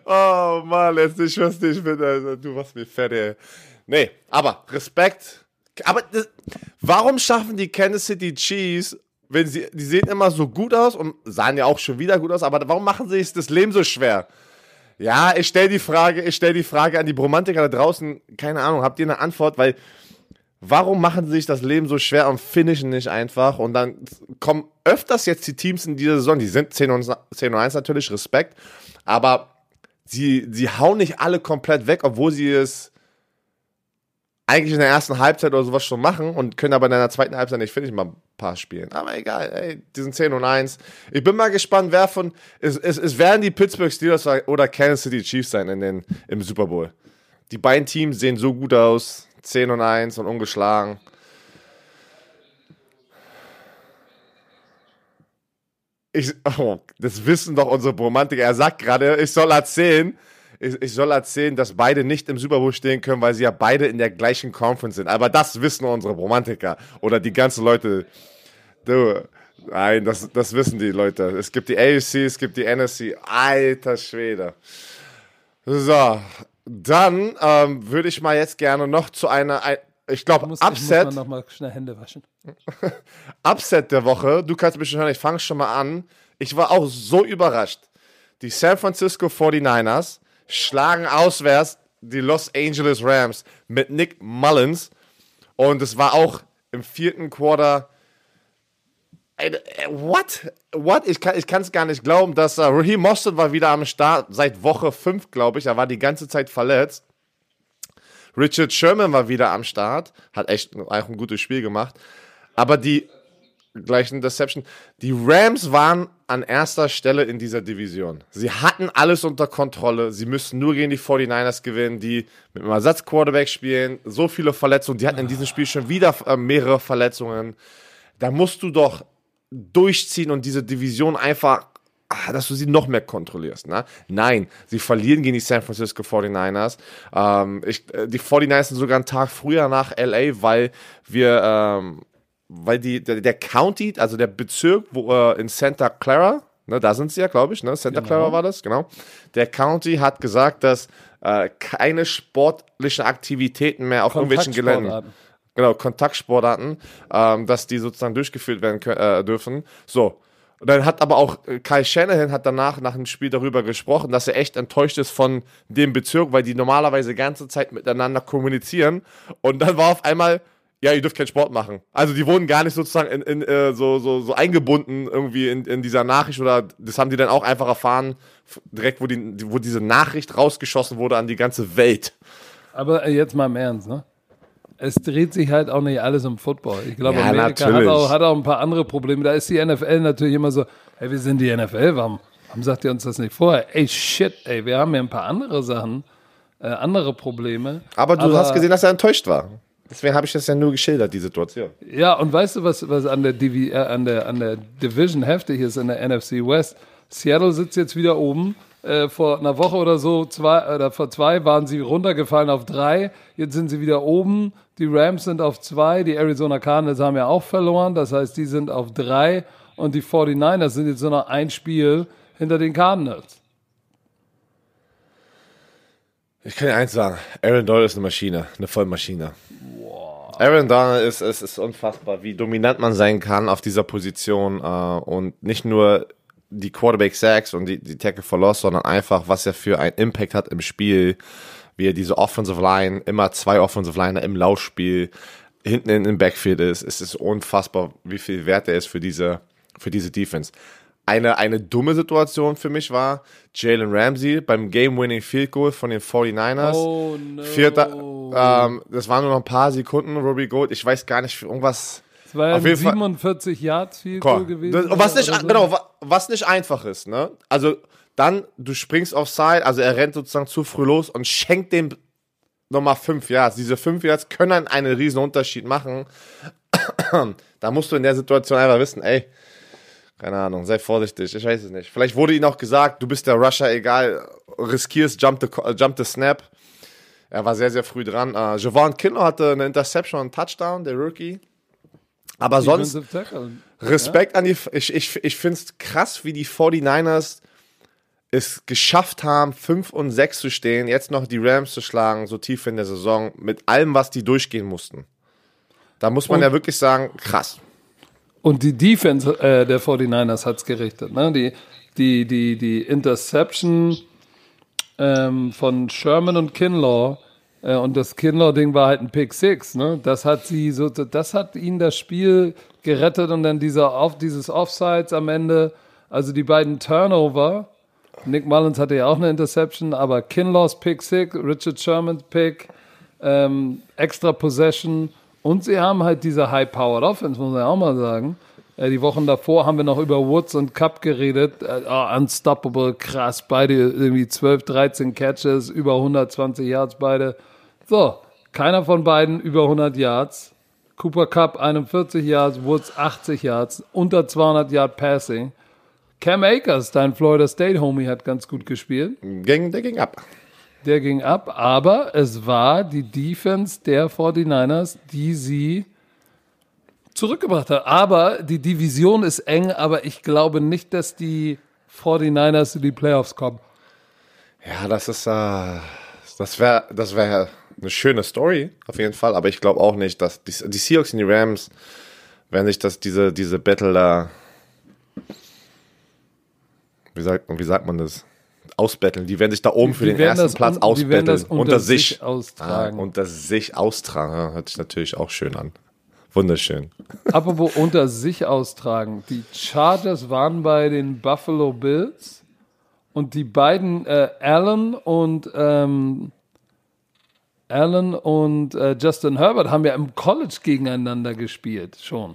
Oh Mann, jetzt ich weiß nicht, bin, also, du machst mich fertig. Nee, aber Respekt. Aber das, warum schaffen die Kansas City Chiefs, wenn sie, die sehen immer so gut aus und sahen ja auch schon wieder gut aus, aber warum machen sie sich das Leben so schwer? Ja, ich stelle die Frage, ich stelle die Frage an die Bromantiker da draußen, keine Ahnung, habt ihr eine Antwort, weil warum machen sie sich das Leben so schwer und finishen nicht einfach? Und dann kommen öfters jetzt die Teams in dieser Saison, die sind zehn und eins natürlich, Respekt, aber sie, sie hauen nicht alle komplett weg, obwohl sie es eigentlich in der ersten Halbzeit oder sowas schon machen und können aber in der zweiten Halbzeit nicht finishen, mal ein paar spielen. Aber egal, ey, die sind zehn und eins. Ich bin mal gespannt, wer von, es, es, es werden die Pittsburgh Steelers oder Kansas City Chiefs sein in den, im Super Bowl. Die beiden Teams sehen so gut aus, zehn und eins und ungeschlagen. Ich, oh, das wissen doch unsere Bromantiker. Er sagt gerade, ich soll erzählen, ich, ich soll erzählen, dass beide nicht im Super Bowl stehen können, weil sie ja beide in der gleichen Conference sind. Aber das wissen unsere Bromantiker oder die ganzen Leute. Du, nein, das, das wissen die Leute. Es gibt die A F C, es gibt die N F C. Alter Schwede. So, dann ähm, würde ich mal jetzt gerne noch zu einer, ein, ich glaube, Upset. Ich muss mal noch mal schnell Hände waschen. Upset der Woche. Du kannst mich schon hören, ich fange schon mal an. Ich war auch so überrascht. Die San Francisco forty-niners schlagen auswärts die Los Angeles Rams mit Nick Mullins. Und es war auch im vierten Quarter. What? What? Ich kann es gar nicht glauben, dass uh, Raheem Mostert war wieder am Start seit Woche fünf, glaube ich. Er war die ganze Zeit verletzt. Richard Sherman war wieder am Start. Hat echt auch ein gutes Spiel gemacht. Aber die gleichen Deception. Die Rams waren an erster Stelle in dieser Division. Sie hatten alles unter Kontrolle. Sie müssten nur gegen die forty-niners gewinnen, die mit einem Ersatz-Quarterback spielen. So viele Verletzungen. Die hatten in diesem Spiel schon wieder äh, mehrere Verletzungen. Da musst du doch durchziehen und diese Division einfach, dass du sie noch mehr kontrollierst. Ne? Nein, sie verlieren gegen die San Francisco forty-niners. Ähm, ich, die forty-niners sind sogar einen Tag früher nach L A, weil wir, ähm, weil die, der, der County, also der Bezirk, wo äh, in Santa Clara, ne, da sind sie ja, glaube ich, ne? Santa genau. Clara war das, genau. Der County hat gesagt, dass äh, keine sportlichen Aktivitäten mehr auf irgendwelchen Geländen, genau, Kontaktsportarten, ähm, dass die sozusagen durchgeführt werden können, äh, dürfen. So. Und dann hat aber auch Kyle Shanahan hat danach nach dem Spiel darüber gesprochen, dass er echt enttäuscht ist von dem Bezirk, weil die normalerweise die ganze Zeit miteinander kommunizieren. Und dann war auf einmal, ja, ihr dürft keinen Sport machen. Also die wurden gar nicht sozusagen in, in, äh, so, so, so eingebunden irgendwie in, in dieser Nachricht oder das haben die dann auch einfach erfahren, direkt wo, die, wo diese Nachricht rausgeschossen wurde an die ganze Welt. Aber jetzt mal im Ernst, ne? Es dreht sich halt auch nicht alles um Football. Ich glaube, ja, Amerika hat auch, hat auch ein paar andere Probleme. Da ist die N F L natürlich immer so, hey, wir sind die N F L, warum, warum sagt ihr uns das nicht vorher? Ey, shit, ey, wir haben ja ein paar andere Sachen, äh, andere Probleme. Aber du Aber, hast gesehen, dass er enttäuscht war. Deswegen habe ich das ja nur geschildert, die Situation. Ja, und weißt du, was, was an, der Divi- äh, an, der, an der Division heftig ist in der N F C West? Seattle sitzt jetzt wieder oben. Äh, vor einer Woche oder so, zwei, oder vor zwei waren sie runtergefallen auf drei. Jetzt sind sie wieder oben. Die Rams sind auf zwei. Die Arizona Cardinals haben ja auch verloren. Das heißt, die sind auf drei. Und die forty-niners sind jetzt nur noch ein Spiel hinter den Cardinals. Ich kann dir eins sagen. Aaron Donald ist eine Maschine. Eine Vollmaschine. Wow. Aaron Donald ist, ist, ist unfassbar, wie dominant man sein kann auf dieser Position. Äh, und nicht nur die Quarterback-Sacks und die, die Tackle for Loss, sondern einfach, was er für einen Impact hat im Spiel, wie er diese Offensive Line, immer zwei Offensive Liner im Laufspiel, hinten in, im Backfield ist. Es ist unfassbar, wie viel Wert er ist für diese, für diese Defense. Eine, eine dumme Situation für mich war Jalen Ramsey beim Game-Winning Field Goal von den forty-niners. Oh no. Vierter, ähm, das waren nur noch ein paar Sekunden, Robbie Gould, ich weiß gar nicht, irgendwas. Es war ja ein siebenundvierzig Yards Field Goal gewesen. Das, was nicht, so. Genau, was nicht einfach ist, ne? Also, dann, du springst offside, also er rennt sozusagen zu früh los und schenkt dem nochmal fünf Yards. Diese fünf Yards können einen riesen Unterschied machen. Da musst du in der Situation einfach wissen, ey, keine Ahnung, sei vorsichtig, ich weiß es nicht. Vielleicht wurde ihnen auch gesagt, du bist der Rusher, egal, riskierst, jump the, jump the snap. Er war sehr, sehr früh dran. Uh, Javon Kinlaw hatte eine Interception und einen Touchdown, der Rookie. Aber sonst, Respekt ja. an die, ich, ich, ich finde es krass, wie die forty-niners es geschafft haben, fünf und sechs zu stehen, jetzt noch die Rams zu schlagen, so tief in der Saison, mit allem, was die durchgehen mussten. Da muss man und, ja wirklich sagen, krass. Und die Defense äh, der forty-niners hat es gerichtet. Ne? Die, die, die, die Interception ähm, von Sherman und Kinlaw, äh, und das Kinlaw-Ding war halt ein Pick Six. Ne? Das hat sie so, das hat ihnen das Spiel gerettet und dann dieser auf, dieses Offsides am Ende, also die beiden Turnover. Nick Mullins hatte ja auch eine Interception, aber Kinlaws Pick Six, Richard Shermans Pick, ähm, extra Possession. Und sie haben halt diese High-Powered Offense, muss man ja auch mal sagen. Äh, die Wochen davor haben wir noch über Woods und Cup geredet. Äh, oh, unstoppable, krass. Beide irgendwie zwölf, dreizehn Catches, über hundertzwanzig Yards beide. So, keiner von beiden über hundert Yards. Cooper Cup einundvierzig Yards, Woods achtzig Yards, unter zweihundert Yard Passing. Cam Akers, dein Florida State Homie, hat ganz gut gespielt. Ging, der ging ab. Der ging ab, aber es war die Defense der forty-niners, die sie zurückgebracht hat. Aber die Division ist eng, aber ich glaube nicht, dass die forty-niners in die Playoffs kommen. Ja, das ist, äh, das wäre das wär eine schöne Story, auf jeden Fall. Aber ich glaube auch nicht, dass die, die Seahawks und die Rams, wenn sich das, diese, diese Battle da, wie sagt, wie sagt man das? Ausbetteln. Die werden sich da oben für die den ersten Platz un- ausbetteln. unter, unter sich, sich austragen. Ah, unter sich austragen. Hört sich natürlich auch schön an. Wunderschön. Apropos unter sich austragen. Die Chargers waren bei den Buffalo Bills und die beiden äh, Allen und ähm, Allen und äh, Justin Herbert haben ja im College gegeneinander gespielt schon.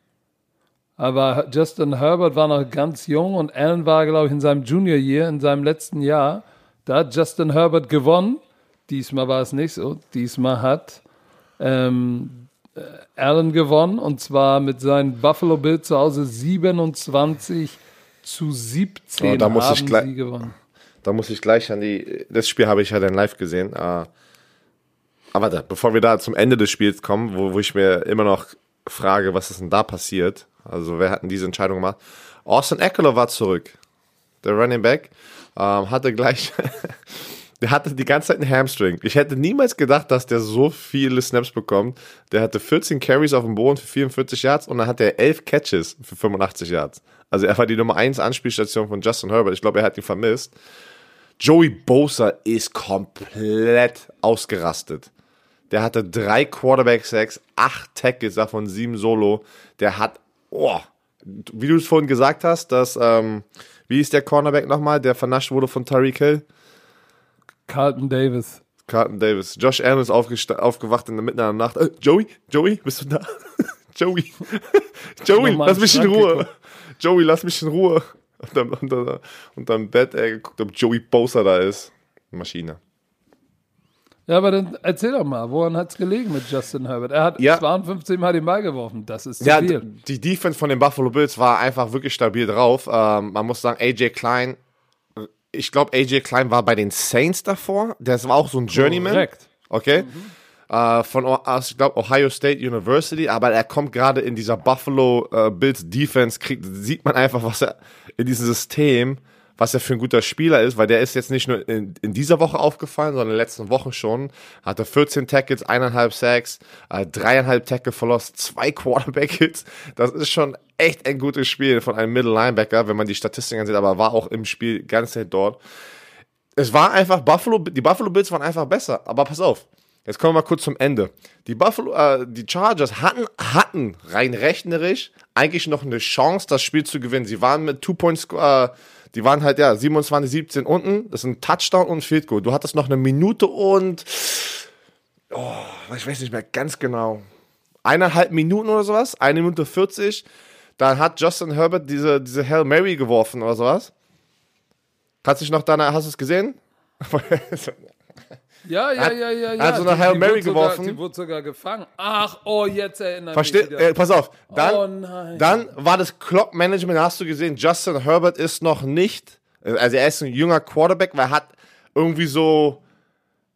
Aber Justin Herbert war noch ganz jung und Allen war, glaube ich, in seinem Junior Year, in seinem letzten Jahr. Da hat Justin Herbert gewonnen. Diesmal war es nicht so. Diesmal hat ähm, äh, Allen gewonnen und zwar mit seinen Buffalo Bills zu Hause siebenundzwanzig zu siebzehn oh, da muss haben ich gleich, sie gewonnen. Da muss ich gleich an die, das Spiel habe ich ja dann live gesehen. Äh, aber warte, bevor wir da zum Ende des Spiels kommen, wo, wo ich mir immer noch frage, was ist denn da passiert? Also wer hat denn diese Entscheidung gemacht? Austin Ekeler war zurück. Der Running Back ähm, hatte gleich, der hatte die ganze Zeit einen Hamstring. Ich hätte niemals gedacht, dass der so viele Snaps bekommt. Der hatte vierzehn Carries auf dem Boden für vierundvierzig Yards und dann hatte er elf Catches für fünfundachtzig Yards. Also er war die Nummer eins Anspielstation von Justin Herbert. Ich glaube, er hat ihn vermisst. Joey Bosa ist komplett ausgerastet. Der hatte drei Quarterback-Sacks, acht Tackles, davon sieben Solo. Der hat, oh, wie du es vorhin gesagt hast, dass, ähm, wie ist der Cornerback nochmal, der vernascht wurde von Tyreek Hill? Carlton Davis. Carlton Davis. Josh Allen ist aufgesta- aufgewacht in der Mitten der Nacht. Äh, Joey, Joey, bist du da? Joey, Joey, lass mich in Ruhe. Gekommen. Joey, lass mich in Ruhe. Und dann, und dann, und dann Bett, ey, geguckt, ob Joey Bosa da ist. Maschine. Ja, aber dann erzähl doch mal, woran hat es gelegen mit Justin Herbert? Er hat ja. zweiundfünfzig Mal den Ball geworfen, das ist zu ja, viel. Die Defense von den Buffalo Bills war einfach wirklich stabil drauf. Ähm, man muss sagen, A J Klein, ich glaube, A J Klein war bei den Saints davor. Das war auch so ein Journeyman. Korrekt. Okay. Mhm. Äh, von, ich glaube, Ohio State University, aber er kommt gerade in dieser Buffalo äh, Bills Defense, kriegt, sieht man einfach, was er in diesem System, was er für ein guter Spieler ist, weil der ist jetzt nicht nur in, in dieser Woche aufgefallen, sondern in den letzten Wochen schon. Hatte vierzehn Tackles, eineinhalb Sacks, äh, dreieinhalb Tackle verlost, zwei Quarterback-Hits. Das ist schon echt ein gutes Spiel von einem Middle-Linebacker, wenn man die Statistiken ansieht, aber war auch im Spiel die ganze Zeit dort. Es war einfach, Buffalo, die Buffalo Bills waren einfach besser, aber pass auf. Jetzt kommen wir mal kurz zum Ende. Die Buffalo, äh, die Chargers hatten, hatten rein rechnerisch eigentlich noch eine Chance, das Spiel zu gewinnen. Sie waren mit Two-Points, äh, die waren halt, ja, siebenundzwanzig siebzehn unten. Das ist ein Touchdown und ein Field Goal. Du hattest noch eine Minute und, oh, ich weiß nicht mehr ganz genau, eineinhalb Minuten oder sowas, eine Minute vierzig. Dann hat Justin Herbert diese, diese Hail Mary geworfen oder sowas. Kannst du dich noch da, hast du es gesehen? Ja, ja, ja, ja, ja. Er hat so eine Hail Mary geworfen. Sogar, die wurde sogar gefangen. Ach, oh, jetzt erinnere Versteh, ich mich äh, Pass auf. Dann, oh nein. Dann war das Clock-Management, hast du gesehen, Justin Herbert ist noch nicht, also er ist ein junger Quarterback, weil er hat irgendwie so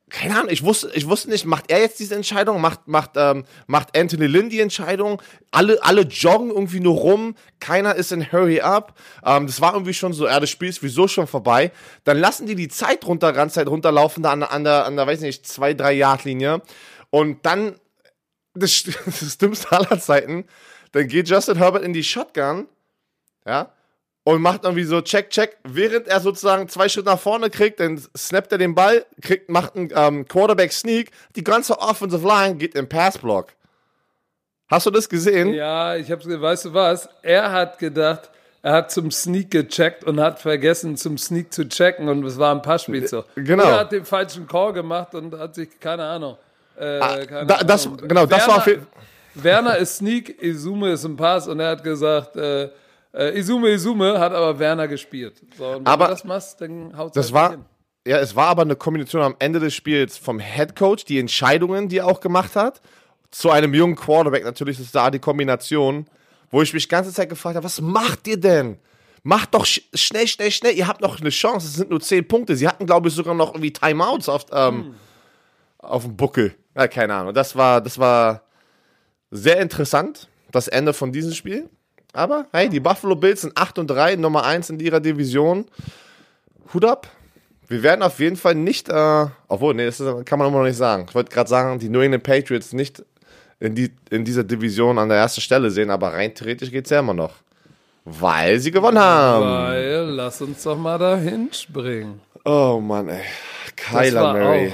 keine Ahnung, ich wusste, ich wusste nicht, macht er jetzt diese Entscheidung, macht, macht, ähm, macht Anthony Lynn die Entscheidung, alle, alle joggen irgendwie nur rum, keiner ist in Hurry Up, ähm, das war irgendwie schon so, ja, das Spiel ist sowieso schon vorbei, dann lassen die die Zeit runter, Randzeit runterlaufen, da an, an der, an der, weiß nicht, zwei, drei Yard Linie und dann, das, das dümmste aller Zeiten, dann geht Justin Herbert in die Shotgun, ja, und macht irgendwie so Check, Check, während er sozusagen zwei Schritte nach vorne kriegt, dann snappt er den Ball, kriegt, macht einen ähm, Quarterback-Sneak, die ganze Offensive Line geht im Passblock. Hast du das gesehen? Ja, ich hab's, weißt du was? Er hat gedacht, er hat zum Sneak gecheckt und hat vergessen, zum Sneak zu checken und es war ein Passspielzug. Genau. Er hat den falschen Call gemacht und hat sich, keine Ahnung. Äh, ah, keine da, Ahnung. Das, genau, das Werner, war viel. Werner ist Sneak, Izume ist ein Pass und er hat gesagt, äh, äh, Izume, Izume, hat aber Werner gespielt. So, und wenn aber du das machst, dann haut's das halt war, hin. ja, es war aber eine Kombination am Ende des Spiels vom Headcoach, die Entscheidungen, die er auch gemacht hat, zu einem jungen Quarterback. Natürlich ist da die Kombination, wo ich mich die ganze Zeit gefragt habe, was macht ihr denn? Macht doch sch- schnell, schnell, schnell. Ihr habt noch eine Chance. Es sind nur zehn Punkte. Sie hatten, glaube ich, sogar noch irgendwie Timeouts auf, ähm, hm. auf dem Buckel. Ja, keine Ahnung. Das war, das war sehr interessant, das Ende von diesem Spiel. Aber, hey, die Buffalo Bills sind acht und drei, Nummer eins in ihrer Division. Hut ab. Wir werden auf jeden Fall nicht, äh, obwohl, nee, das kann man immer noch nicht sagen. Ich wollte gerade sagen, die New England Patriots nicht in, die, in dieser Division an der ersten Stelle sehen, aber rein theoretisch geht es ja immer noch. Weil sie gewonnen haben. Weil, lass uns doch mal da hinspringen. Oh Mann, ey. Kyler Murray.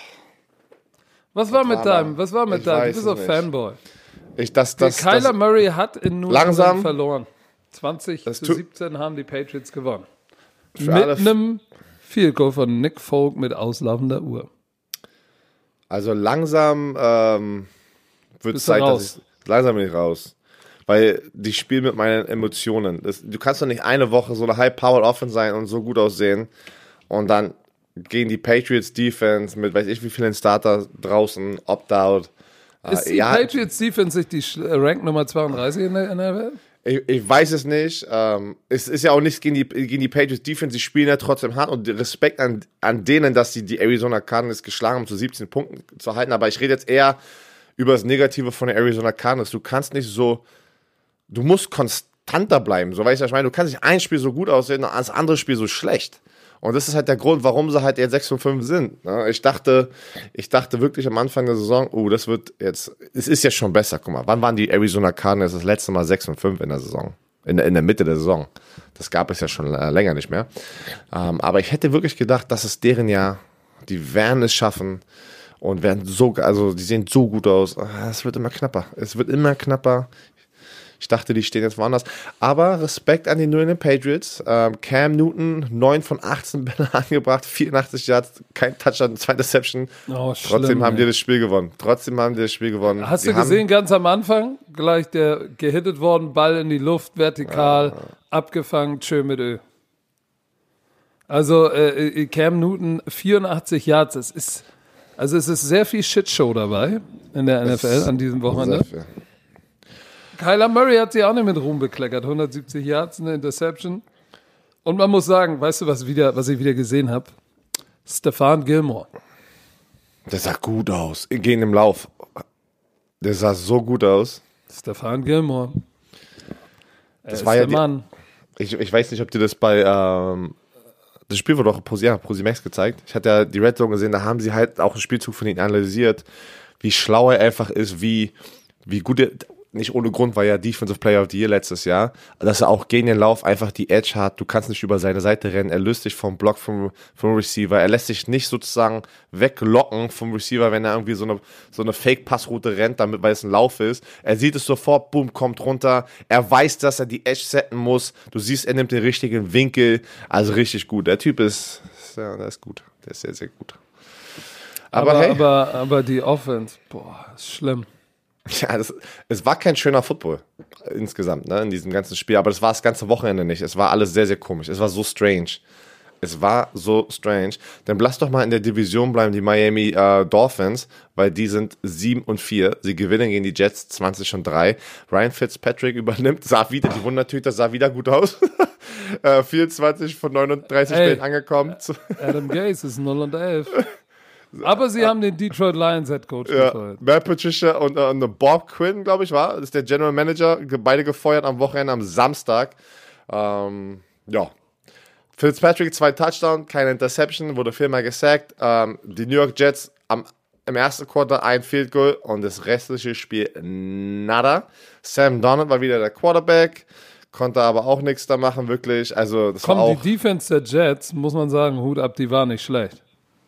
Was war mit deinem, was war mit Ich deinem, weiß du bist doch es nicht. Fanboy. Ich, das, das, Kyler das, Murray hat in New langsam England verloren. zwanzig Das zu tu- siebzehn haben die Patriots gewonnen. Für Mit alle F- einem Field Goal von Nick Folk mit auslaufender Uhr. Also langsam ähm, wird es Bist du Zeit, raus? dass ich, langsam bin ich raus. Weil die spielen mit meinen Emotionen. Das, du kannst doch nicht eine Woche so eine High-Powered Offense sein und so gut aussehen und dann gehen die Patriots Defense mit weiß ich wie vielen Starter draußen, Opt-out. Ist Äh, die ja, Patriots Defense nicht die Sch- äh, Rank Nummer zweiunddreißig in der N F L? Ich, ich weiß es nicht. Ähm, es ist ja auch nichts gegen die, gegen die Patriots Defense. Sie spielen ja trotzdem hart und Respekt an, an denen, dass sie die Arizona Cardinals geschlagen haben, zu siebzehn Punkten zu halten. Aber ich rede jetzt eher über das Negative von den Arizona Cardinals. Du kannst nicht so, du musst konstanter bleiben. So weißt du, was ich meine, du kannst nicht ein Spiel so gut aussehen und das andere Spiel so schlecht. Und das ist halt der Grund, warum sie halt jetzt sechs und fünf sind. Ne? Ich dachte, ich dachte wirklich am Anfang der Saison, oh, das wird jetzt, es ist ja schon besser. Guck mal, wann waren die Arizona Cardinals das letzte Mal sechs und fünf in der Saison? In der, in der Mitte der Saison. Das gab es ja schon äh, länger nicht mehr. Ähm, aber ich hätte wirklich gedacht, dass es deren Jahr, die werden es schaffen und werden so, also die sehen so gut aus. Ah, es wird immer knapper. Es wird immer knapper. Ich dachte, die stehen jetzt woanders. Aber Respekt an die New England Patriots. Ähm, Cam Newton, neun von achtzehn Bälle angebracht, vierundachtzig Yards, kein Touchdown, zwei Interception. Oh, Trotzdem schlimm, haben ey. die das Spiel gewonnen. Trotzdem haben die das Spiel gewonnen. Hast die du haben, gesehen, ganz am Anfang, gleich der gehittet worden, Ball in die Luft, vertikal, Ah. abgefangen, tschö mit Ö. Also äh, Cam Newton, vierundachtzig Yards, es ist, also es ist sehr viel Shitshow dabei in der N F L an diesem Wochenende. Sehr viel. Kyler Murray hat sich auch nicht mit Ruhm bekleckert, hundertsiebzig Yards, eine Interception. Und man muss sagen, weißt du, was, wieder, was ich wieder gesehen habe? Stephon Gilmore. Der sah gut aus. Gehen im Lauf. Der sah so gut aus. Stephon Gilmore. Er Das ist war ja der die- Mann. Ich, ich weiß nicht, ob dir das bei, ähm, das Spiel wurde auch Pro, ja, ProSimax gezeigt. Ich hatte ja die Red Zone gesehen, da haben sie halt auch einen Spielzug von ihm analysiert, wie schlau er einfach ist, wie, wie gut er, nicht ohne Grund war ja Defensive Player of the Year letztes Jahr, dass er auch gegen den Lauf einfach die Edge hat, du kannst nicht über seine Seite rennen, er löst dich vom Block vom, vom Receiver, er lässt sich nicht sozusagen weglocken vom Receiver, wenn er irgendwie so eine, so eine Fake-Passroute rennt, damit, weil es ein Lauf ist, er sieht es sofort, boom, kommt runter, er weiß, dass er die Edge setten muss, du siehst, er nimmt den richtigen Winkel, also richtig gut, der Typ ist, ja, der ist gut, der ist sehr, sehr gut. Aber, Aber, hey, aber, aber die Offense, boah, ist schlimm. ja, das, es war kein schöner Football insgesamt, ne, in diesem ganzen Spiel, aber das war das ganze Wochenende nicht. Es war alles sehr, sehr komisch. Es war so strange. Es war so strange. Dann lass doch mal in der Division bleiben, die Miami äh, Dolphins, weil die sind sieben und vier. Sie gewinnen gegen die Jets zwanzig und drei. Ryan Fitzpatrick übernimmt, sah wieder, die Wundertüte sah wieder gut aus. äh, vierundzwanzig von neununddreißig Ey. Spielen angekommen. Adam Gase ist null und elf. Aber sie haben den Detroit Lions Head Coach ja, gefeuert. Matt Patricia und, äh, und Bob Quinn, glaube ich, war, das ist der General Manager, ge- beide gefeuert am Wochenende, am Samstag. Ähm, ja. Fitzpatrick, zwei Touchdowns, keine Interception, wurde viermal gesackt. Ähm, die New York Jets am, im ersten Quarter ein Field Goal und das restliche Spiel nada. Sam Darnold war wieder der Quarterback, konnte aber auch nichts da machen, wirklich. Also, das Komm, war auch. die Defense der Jets, muss man sagen, Hut ab, die war nicht schlecht.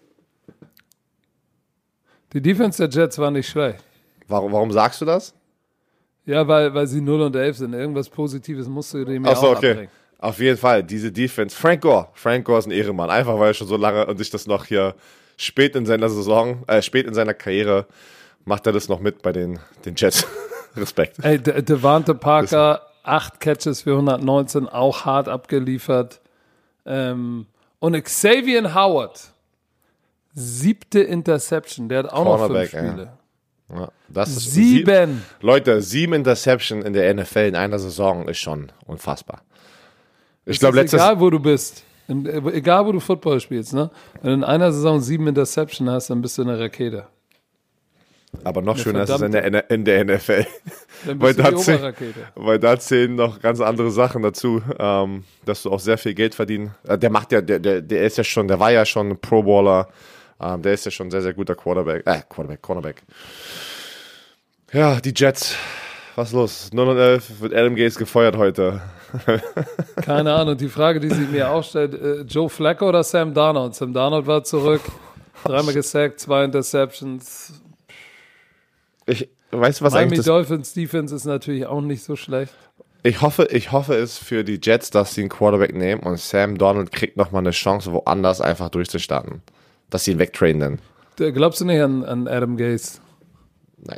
Die Defense der Jets war nicht schlecht. Warum, warum sagst du das? Ja, weil, weil sie null und elf sind. Irgendwas Positives musst du dem ja Achso, auch okay. abbringen. Auf jeden Fall, diese Defense. Frank Gore. Frank Gore ist ein Ehrenmann. Einfach, weil er schon so lange und sich das noch hier spät in seiner Saison, äh, spät in seiner Karriere, macht er das noch mit bei den, den Jets. Respekt. Ey, De Devante Parker, acht Catches für hundertneunzehn, auch hart abgeliefert. Ähm, und Xavier Howard, siebte Interception. Der hat auch noch fünf Cornerback, Spiele. Ja, das ist Sieben. Sie- Leute, sieben Interception in der N F L in einer Saison ist schon unfassbar. Ich glaube, ist letztes egal, wo du bist. In, egal, wo du Football spielst, ne? Wenn du in einer Saison sieben Interception hast, dann bist du eine Rakete. aber noch Eine schöner ist es in der, verdammte. in der N F L. Dann Weil bist du da, die zählen, Oberrakete. weil da zählen noch ganz andere Sachen dazu, ähm, dass du auch sehr viel Geld verdienen. Äh, der macht ja, der, der, der ist ja schon, der war ja schon ein Pro Bowler. Ähm, der ist ja schon ein sehr, sehr guter Quarterback. Äh, Quarterback, Cornerback. Ja, die Jets. Was ist los? null und elf wird Adam Gase gefeuert heute. Keine Ahnung. Die Frage, die sich mir auch stellt, äh, Joe Flacco oder Sam Darnold? Sam Darnold war zurück, dreimal gesackt, zwei Interceptions. Ich weiß, was Miami eigentlich das, Dolphins Defense ist natürlich auch nicht so schlecht. ich hoffe, ich hoffe es für die Jets, dass sie einen Quarterback nehmen und Sam Darnold kriegt nochmal eine Chance, woanders einfach durchzustarten. Dass sie ihn wegtrainen dann. Du- Glaubst du nicht an, an Adam Gase? Nein.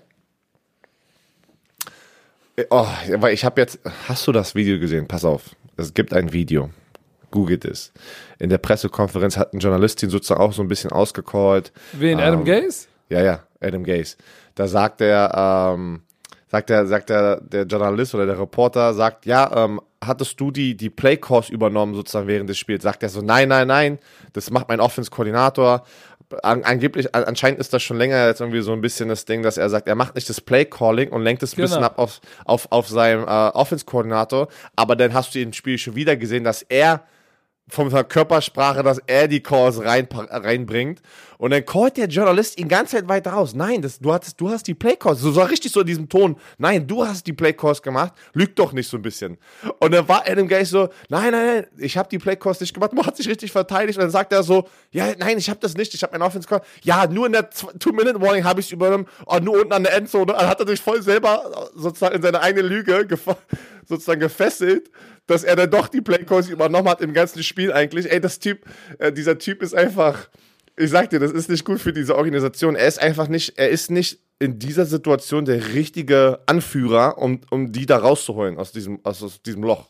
Oh, aber ich habe jetzt, hast du das Video gesehen? Pass auf, es gibt ein Video. Googelt es. In der Pressekonferenz hat ein Journalist ihn sozusagen auch so ein bisschen ausgecallt. Wen, Adam Ähm, Gase? Ja, ja, Adam Gase. Da sagt er, ähm, sagt er, sagt er, der Journalist oder der Reporter sagt, ja, ähm, hattest du die, die Play-Calls übernommen sozusagen während des Spiels? Sagt er so, nein, nein, nein, das macht mein Offense-Koordinator. An, angeblich, an, anscheinend ist das schon länger jetzt irgendwie so ein bisschen das Ding, dass er sagt, er macht nicht das Play-Calling und lenkt es ein bisschen Genau. ab auf, auf, auf seinen äh, Offense-Koordinator, aber dann hast du im Spiel schon wieder gesehen, dass er von seiner Körpersprache, dass er die Calls rein, reinbringt. Und dann callt der Journalist ihn ganz weit weiter raus. Nein, das, du, hattest, du hast die Playcalls. So, so richtig so in diesem Ton. Nein, du hast die Playcalls gemacht. Lüg doch nicht so ein bisschen. Und dann war Adam Gase so, nein, nein, nein, ich habe die Playcalls nicht gemacht. Man hat sich richtig verteidigt. Und dann sagt er so, ja, nein, ich habe das nicht. Ich habe meinen Offense-Call. Ja, nur in der Two-Minute-Warning habe ich es übernommen. Und nur unten an der Endzone. Dann hat er sich voll selber sozusagen in seine eigene Lüge gef- sozusagen gefesselt, dass er dann doch die Playcalls übernommen hat im ganzen Spiel eigentlich. Ey, das Typ, äh, dieser Typ ist einfach, ich sag dir, das ist nicht gut für diese Organisation. Er ist einfach nicht, er ist nicht in dieser Situation der richtige Anführer, um, um die da rauszuholen aus diesem, aus, aus diesem Loch.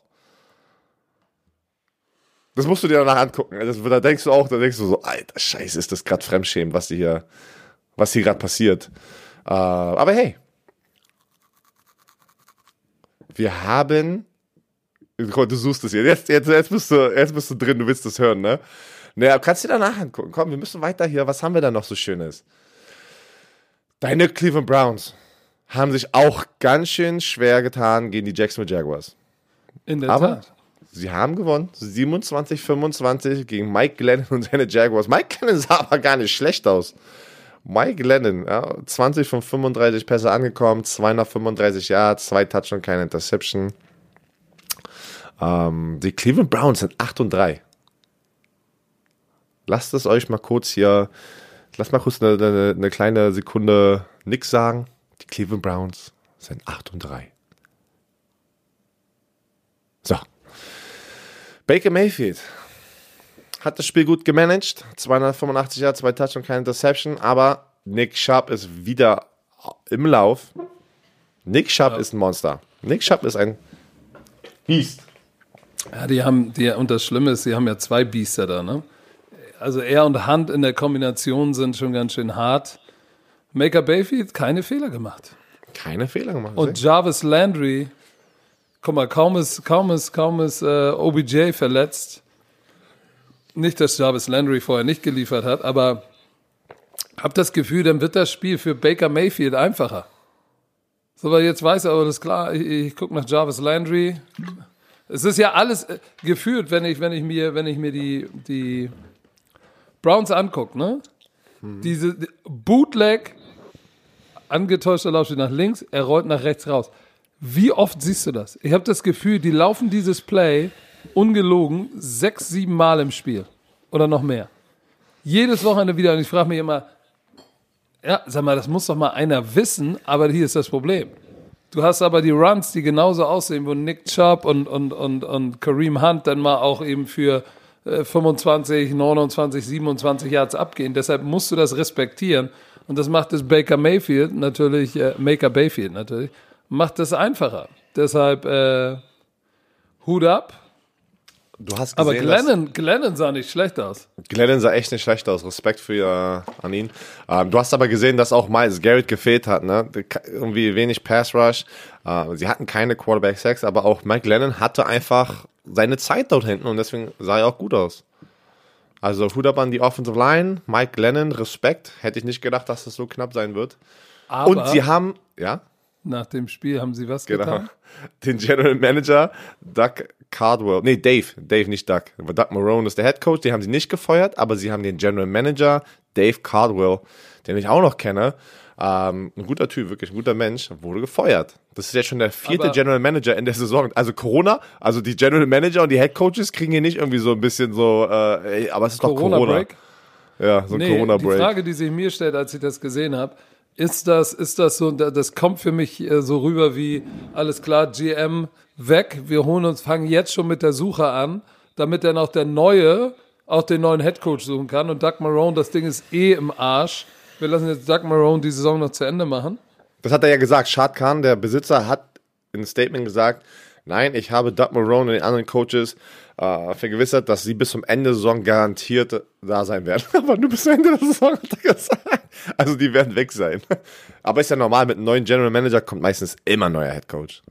Das musst du dir danach angucken. Das, da denkst du auch, da denkst du so, alter Scheiße, ist das gerade Fremdschämen, was hier, was hier gerade passiert. Äh, aber hey, wir haben Du suchst es hier. Jetzt, jetzt, jetzt, bist du, jetzt bist du drin, du willst es hören, ne? Naja, kannst du dir danach angucken. Komm, wir müssen weiter hier. Was haben wir da noch so Schönes? Deine Cleveland Browns haben sich auch ganz schön schwer getan gegen die Jacksonville Jaguars. In der Aber Tat. sie haben gewonnen. siebenundzwanzig fünfundzwanzig gegen Mike Glennon und seine Jaguars. Mike Glennon sah aber gar nicht schlecht aus. Mike Glennon, ja, zwanzig von fünfunddreißig Pässe angekommen, zweihundertfünfunddreißig Yards, zwei Touchdowns, keine Interception. Ähm, die Cleveland Browns sind acht und drei. Lasst es euch mal kurz hier, lasst mal kurz eine, eine, eine kleine Sekunde nix sagen. Die Cleveland Browns sind acht und drei. So. Baker Mayfield hat das Spiel gut gemanagt. zweihundertfünfundachtzig Yards, zwei Touchdowns, keine Interception. Aber Nick Chubb ist wieder im Lauf. Nick Chubb ja. ist ein Monster. Nick Chubb ist ein Biest. Ja, die haben, die, und das Schlimme ist, sie haben ja zwei Biester da, ne? Also er und Hunt in der Kombination sind schon ganz schön hart. Baker Mayfield, keine Fehler gemacht. Keine Fehler gemacht. Und Jarvis Landry, guck mal, kaum ist, kaum ist, kaum ist äh, O B J verletzt. Nicht, dass Jarvis Landry vorher nicht geliefert hat, aber habe das Gefühl, dann wird das Spiel für Baker Mayfield einfacher. So, weil jetzt weiß er, aber das ist klar, ich, ich gucke nach Jarvis Landry. Es ist ja alles äh, gefühlt, wenn ich, wenn ich mir, wenn ich mir die, die Browns angucke, ne? Mhm. Diese die Bootleg, angetäuschter Laufspiel nach links, er rollt nach rechts raus. Wie oft siehst du das? Ich habe das Gefühl, die laufen dieses Play ungelogen sechs, sieben Mal im Spiel. Oder noch mehr. Jedes Wochenende wieder. Und ich frage mich immer, ja, sag mal, das muss doch mal einer wissen, aber hier ist das Problem. Du hast aber die Runs, die genauso aussehen, wo Nick Chubb und, und, und, und Kareem Hunt dann mal auch eben für äh, fünfundzwanzig, neunundzwanzig, siebenundzwanzig Yards abgehen. Deshalb musst du das respektieren. Und das macht es Baker Mayfield natürlich, äh, Maker Bayfield natürlich, macht es einfacher. Deshalb äh, Hut ab. Du hast gesehen, aber Glennon, Glennon sah nicht schlecht aus. Glennon sah echt nicht schlecht aus. Respekt für äh, an ihn. Ähm, du hast aber gesehen, dass auch Myles Garrett gefehlt hat. Ne? Irgendwie wenig Pass Rush. Äh, sie hatten keine Quarterback Sacks, aber auch Mike Glennon hatte einfach seine Zeit dort hinten und deswegen sah er auch gut aus. Also Hut ab an die Offensive Line. Mike Glennon, Respekt. Hätte ich nicht gedacht, dass es so knapp sein wird. Aber und sie haben, ja? Nach dem Spiel haben sie was Genau. getan? Den General Manager, Doug Cardwell, nee, Dave, Dave, nicht Doug. Doug Marrone ist der Head Coach, den haben sie nicht gefeuert, aber sie haben den General Manager, Dave Cardwell, den ich auch noch kenne, ähm, ein guter Typ, wirklich ein guter Mensch, wurde gefeuert. Das ist jetzt schon der vierte aber General Manager in der Saison. Also Corona, also die General Manager und die Head Coaches kriegen hier nicht irgendwie so ein bisschen so, äh, ey, aber es ist Corona doch Corona. Break? Ja, so ein nee, Corona-Break. Die Frage, die sich mir stellt, als ich das gesehen habe, Ist das, ist das so, das kommt für mich so rüber wie, alles klar, G M weg, wir holen uns, fangen jetzt schon mit der Suche an, damit dann auch der Neue, auch den neuen Headcoach suchen kann und Doug Marrone, das Ding ist eh im Arsch. Wir lassen jetzt Doug Marrone die Saison noch zu Ende machen. Das hat er ja gesagt, Shad Khan, der Besitzer, hat in einem Statement gesagt, nein, ich habe Doug Marrone und den anderen Coaches äh, vergewissert, dass sie bis zum Ende der Saison garantiert da sein werden. Aber nur bis zum Ende der Saison hat er gesagt. Also die werden weg sein. Aber ist ja normal, mit einem neuen General Manager kommt meistens immer ein neuer Head Coach.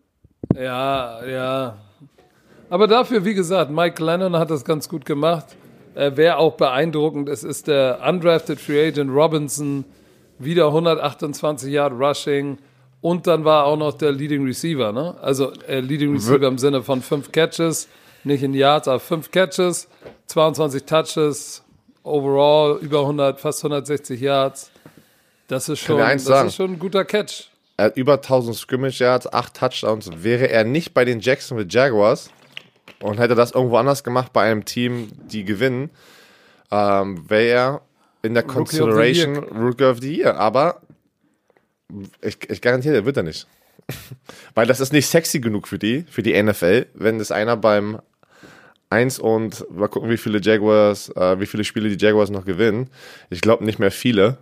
Ja, ja. Aber dafür, wie gesagt, Mike Glennon hat das ganz gut gemacht. Äh, Wäre auch beeindruckend. Es ist der undrafted Free Agent Robinson, wieder hundertachtundzwanzig Yard Rushing. Und dann war auch noch der Leading Receiver, ne? Also äh, Leading Receiver im Sinne von fünf Catches, nicht in Yards, aber fünf Catches, zweiundzwanzig Touches, overall über hundert, fast hundertsechzig Yards. Das ist schon, das sagen? ist schon ein guter Catch. Er hat über tausend Scrimmage Yards, acht Touchdowns. Wäre er nicht bei den Jacksonville Jaguars und hätte das irgendwo anders gemacht bei einem Team, die gewinnen, ähm, wäre er in der Rookie Consideration of Rookie of the Year. Aber ich, ich garantiere, der wird er nicht. Weil das ist nicht sexy genug für die, für die N F L, wenn das einer beim eins und mal gucken, wie viele Jaguars, äh, wie viele Spiele die Jaguars noch gewinnen. Ich glaube nicht mehr viele.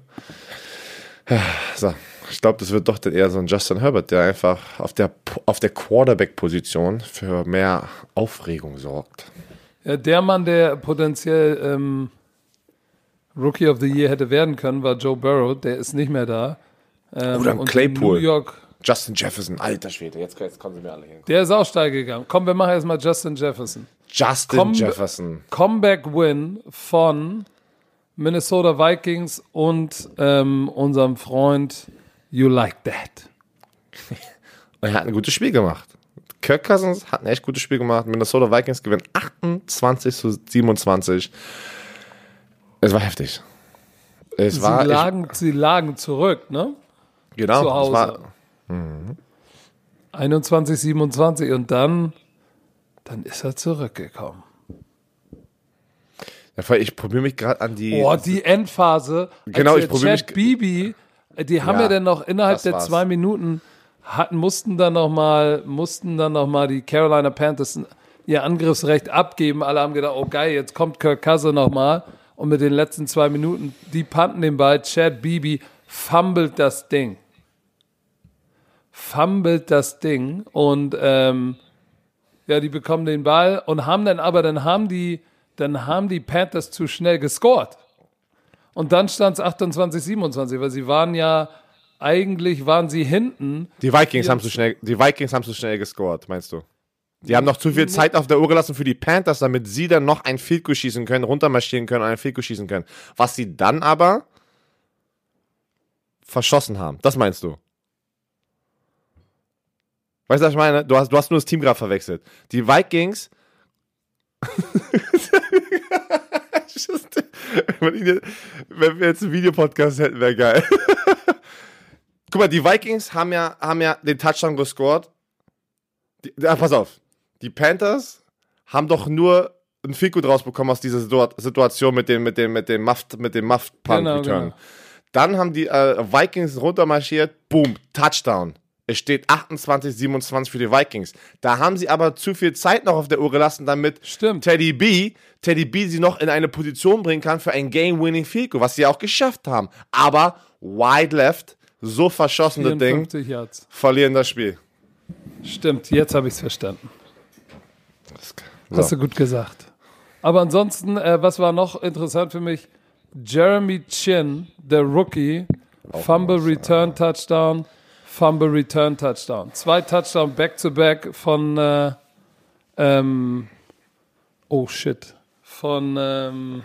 So, ich glaube, das wird doch dann eher so ein Justin Herbert, der einfach auf der, auf der Quarterback-Position für mehr Aufregung sorgt. Ja, der Mann, der potenziell ähm, Rookie of the Year hätte werden können, war Joe Burrow. Der ist nicht mehr da. Ähm, Oder ein Claypool. New York, Justin Jefferson, alter Schwede, jetzt, jetzt kommen sie mir alle hin. Der ist auch steil gegangen. Komm, wir machen erstmal Justin Jefferson. Justin Com- Jefferson. Comeback-Win von Minnesota Vikings und ähm, unserem Freund You Like That. Er hat ein gutes Spiel gemacht. Kirk Cousins hat ein echt gutes Spiel gemacht. Minnesota Vikings gewinnen achtundzwanzig zu siebenundzwanzig. Es war heftig. Es sie, war, lagen, ich, sie lagen zurück, ne? Genau. Zu Hause. Es war, mhm. einundzwanzig siebenundzwanzig und dann, dann ist er zurückgekommen. Ja, ich probiere mich gerade an die... Oh, die Endphase. Genau, ich probiere mich... Bibi, die haben ja, ja dann noch innerhalb der war's. zwei Minuten, hatten, mussten dann noch mal, mussten dann noch mal die Carolina Panthers ihr Angriffsrecht abgeben. Alle haben gedacht, oh geil, jetzt kommt Kirk Cousins noch mal. Und mit den letzten zwei Minuten, die panten den Ball. Chad Beebe fummelt das Ding. Fummelt das Ding. Und ähm, ja, die bekommen den Ball und haben dann aber, dann haben die, dann haben die Panthers zu schnell gescored. Und dann stand es achtundzwanzig siebenundzwanzig, weil sie waren ja, eigentlich waren sie hinten. Die Vikings haben zu schnell, die Vikings haben zu schnell gescored, meinst du? Die haben noch zu viel Zeit auf der Uhr gelassen für die Panthers, damit sie dann noch ein Field Goal schießen können, runtermarschieren können und ein Field Goal schießen können. Was sie dann aber verschossen haben. Das meinst du? Weißt du, was ich meine? Du hast, du hast nur das Team gerade verwechselt. Die Vikings. Wenn wir jetzt einen Videopodcast hätten, wäre geil. Guck mal, die Vikings haben ja, haben ja den Touchdown gescored. Die, ah, pass auf. Die Panthers haben doch nur ein Field Goal draus bekommen aus dieser Situation mit dem, mit dem, mit dem Muffed, mit dem Muffed Punt Genau, Return. genau. Dann haben die äh, Vikings runtermarschiert, boom, Touchdown. Es steht achtundzwanzig siebenundzwanzig für die Vikings. Da haben sie aber zu viel Zeit noch auf der Uhr gelassen, damit Stimmt. Teddy B, Teddy B sie noch in eine Position bringen kann für ein Game-Winning Field Goal, was sie auch geschafft haben. Aber wide left, so verschossene Ding, vierundfünfzig Yards. verlieren das Spiel. Stimmt, jetzt habe ich es verstanden. So. Hast du gut gesagt. Aber ansonsten, äh, was war noch interessant für mich? Jeremy Chin, der Rookie, Fumble Return Touchdown, Fumble Return Touchdown. Zwei Touchdown Back-to-Back von äh, ähm, oh shit, von ähm,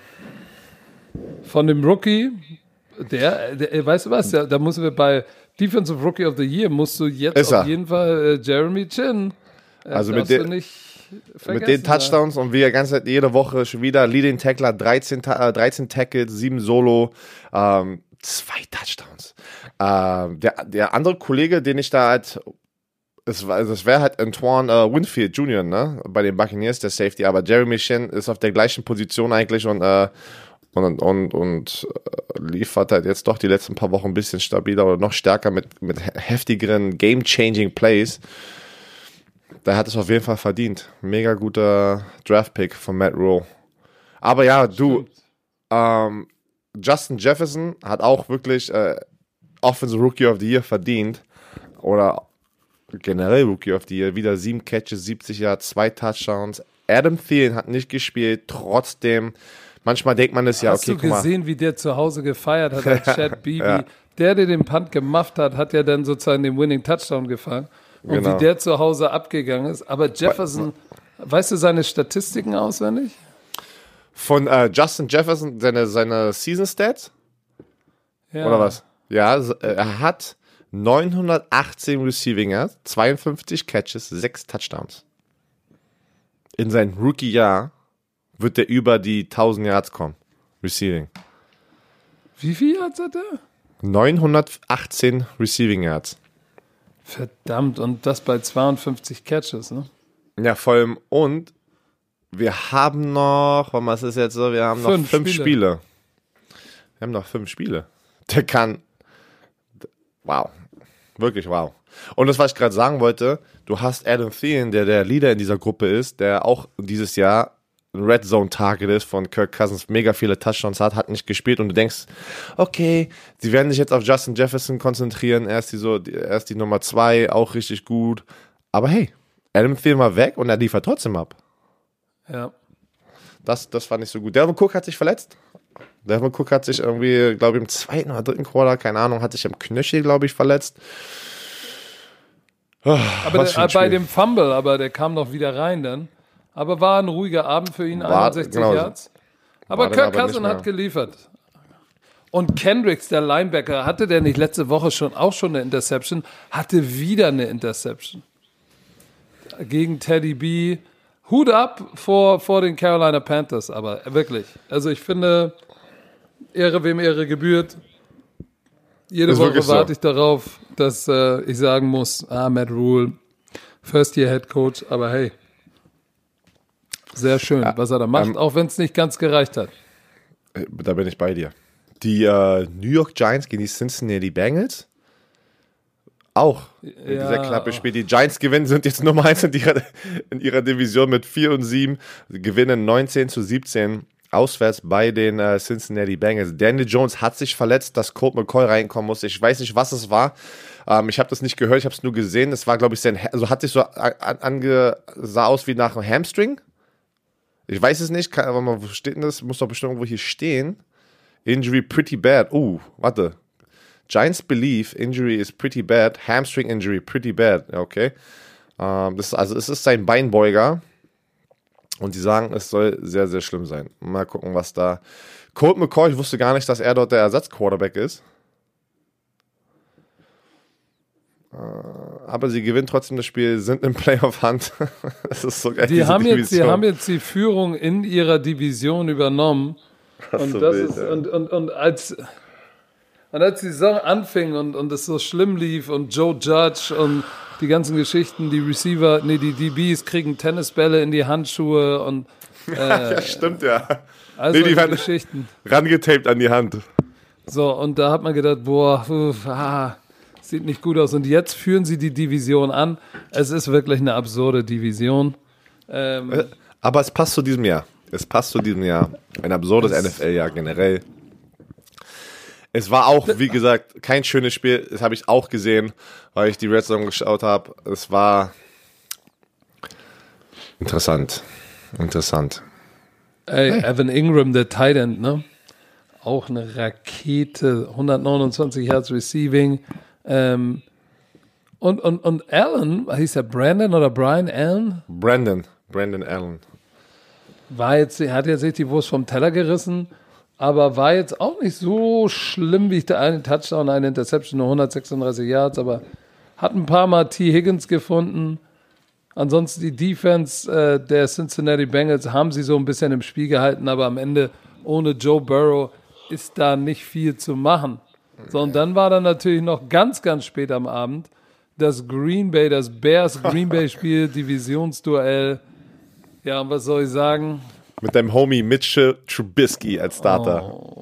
von dem Rookie, der, der weißt du was, da, da müssen wir bei Defensive Rookie of the Year, musst du jetzt Ist auf er. jeden Fall äh, Jeremy Chin, äh, Also mit darfst der- du nicht Mit vergessen, den Touchdowns und wie er ganze jede Woche schon wieder Leading Tackler, dreizehn, Ta- äh, dreizehn Tackles, sieben Solo, ähm, zwei Touchdowns. Ähm, der, der andere Kollege, den ich da halt, es, war- also es wäre halt Antoine äh, Winfield Junior, ne, bei den Buccaneers, der Safety, aber Jeremy Chin ist auf der gleichen Position eigentlich und äh, und, und, und äh, liefert halt jetzt doch die letzten paar Wochen ein bisschen stabiler oder noch stärker mit, mit heftigeren Game-Changing Plays. Der hat es auf jeden Fall verdient. Mega guter Draft-Pick von Matt Rule. Aber ja, du, Stimmt. ähm, Justin Jefferson hat auch wirklich äh, Offensive Rookie of the Year verdient. Oder generell Rookie of the Year. Wieder sieben Catches, siebzig Yards, zwei Touchdowns. Adam Thielen hat nicht gespielt, trotzdem. Manchmal denkt man es ja, Hast okay, du guck mal. gesehen, wie der zu Hause gefeiert hat als Chad Beebe? Ja. Der, der den Punt gemacht hat, hat ja dann sozusagen den Winning Touchdown gefangen. Und Genau. wie der zu Hause abgegangen ist. Aber Jefferson, weißt du seine Statistiken auswendig? Von äh, Justin Jefferson, seine, seine Season Stats? Ja. Oder was? Ja, s- äh, er hat neunhundertachtzehn Receiving Yards, zweiundfünfzig Catches, sechs Touchdowns. In seinem Rookie-Jahr wird er über die tausend Yards kommen. Receiving. Wie viel Yards hat er? neunhundertachtzehn Receiving Yards. Verdammt, und das bei zweiundfünfzig Catches, ne? Ja, vor allem, und wir haben noch, was ist jetzt so, wir haben noch Fünf fünf, Spiele. Spiele. Wir haben noch fünf Spiele. Der kann, wow, wirklich wow. Und das, was ich gerade sagen wollte, du hast Adam Thielen, der der Leader in dieser Gruppe ist, der auch dieses Jahr ein Red Zone Target ist von Kirk Cousins, mega viele Touchdowns hat, hat nicht gespielt und du denkst, okay, sie werden sich jetzt auf Justin Jefferson konzentrieren, er ist die, so, er ist die Nummer zwei, auch richtig gut. Aber hey, Adam Thielen war weg und er liefert trotzdem ab. Ja. Das, das fand ich so gut. Delvin Cook hat sich verletzt. Delvin Cook hat sich irgendwie, glaube ich, im zweiten oder dritten Quarter, keine Ahnung, hat sich im Knöchel, glaube ich, verletzt. Oh, Aber was für der, ein bei Spiel. dem Fumble, aber der kam noch wieder rein dann. Aber war ein ruhiger Abend für ihn, War- einundsechzig genau. Yards. Aber War dann Kirk aber nicht Cousins mehr. hat geliefert. Und Kendricks, der Linebacker, hatte der nicht letzte Woche schon auch schon eine Interception, hatte wieder eine Interception. Gegen Teddy B. Hut ab vor, vor den Carolina Panthers, aber wirklich. Also ich finde, Ehre wem Ehre gebührt. Jede Ist Woche wirklich so. warte ich darauf, dass äh, ich sagen muss, ah, Matt Rule, First Year Head Coach, aber hey, sehr schön, was er da macht, ähm, auch wenn es nicht ganz gereicht hat. Da bin ich bei dir. Die äh, New York Giants gegen die Cincinnati Bengals. Auch. In Ja. dieser knappe Spiel. Die Giants gewinnen, sind jetzt Nummer eins in ihrer, in ihrer Division mit vier und sieben. Sie gewinnen neunzehn zu siebzehn auswärts bei den äh, Cincinnati Bengals. Daniel Jones hat sich verletzt, dass Colt McCoy reinkommen muss. Ich weiß nicht, was es war. Ähm, ich habe das nicht gehört, ich habe es nur gesehen. Es war, glaube ich, sein, also hat sich so an, ange, sah aus wie nach einem Hamstring. Ich weiß es nicht, kann, aber mal, wo steht denn das? Muss doch bestimmt irgendwo hier stehen. Injury pretty bad. Uh, warte. Giants believe injury is pretty bad. Hamstring injury pretty bad. Ja, okay. Ähm, das, also es ist sein Beinbeuger. Und die sagen, es soll sehr, sehr schlimm sein. Mal gucken, was da... Colt McCoy, ich wusste gar nicht, dass er dort der Ersatzquarterback ist. aber sie gewinnen trotzdem das Spiel, sind im Playoff-Hunt. Das ist so geil. Die haben, jetzt, die haben jetzt die Führung in ihrer Division übernommen. Das und, so das wild, ist, ja. und, und, und, als, und als die Saison anfing und, und es so schlimm lief und Joe Judge und die ganzen Geschichten, die Receiver, nee, die D Bs kriegen Tennisbälle in die Handschuhe und äh, ja, stimmt, ja. Also nee, die werden Geschichten. Rangetaped an die Hand. So, und da hat man gedacht, boah, uff, ah, sieht nicht gut aus. Und jetzt führen sie die Division an. Es ist wirklich eine absurde Division. Ähm, Aber es passt zu diesem Jahr. Es passt zu diesem Jahr. Ein absurdes N F L-Jahr generell. Es war auch, wie gesagt, kein schönes Spiel. Das habe ich auch gesehen, weil ich die Red Zone geschaut habe. Es war interessant. Interessant. Ey, hey. Evan Ingram, der Tight End, ne? Auch eine Rakete. hundertneunundzwanzig Yards Receiving. Ähm, und, und, und Allen, hieß er Brandon oder Brian Allen? Brandon. Brandon Allen. War jetzt, hat jetzt nicht die Wurst vom Teller gerissen, aber war jetzt auch nicht so schlimm, wie ich da einen Touchdown, eine Interception, nur hundertsechsunddreißig Yards, aber hat ein paar Mal T. Higgins gefunden. Ansonsten die Defense äh, der Cincinnati Bengals haben sie so ein bisschen im Spiel gehalten, aber am Ende ohne Joe Burrow ist da nicht viel zu machen. So, und dann war dann natürlich noch ganz, ganz spät am Abend das Green Bay, das Bears-Green Bay-Spiel, Divisionsduell. Ja, und was soll ich sagen? Mit deinem Homie Mitchell Trubisky als Starter. Oh.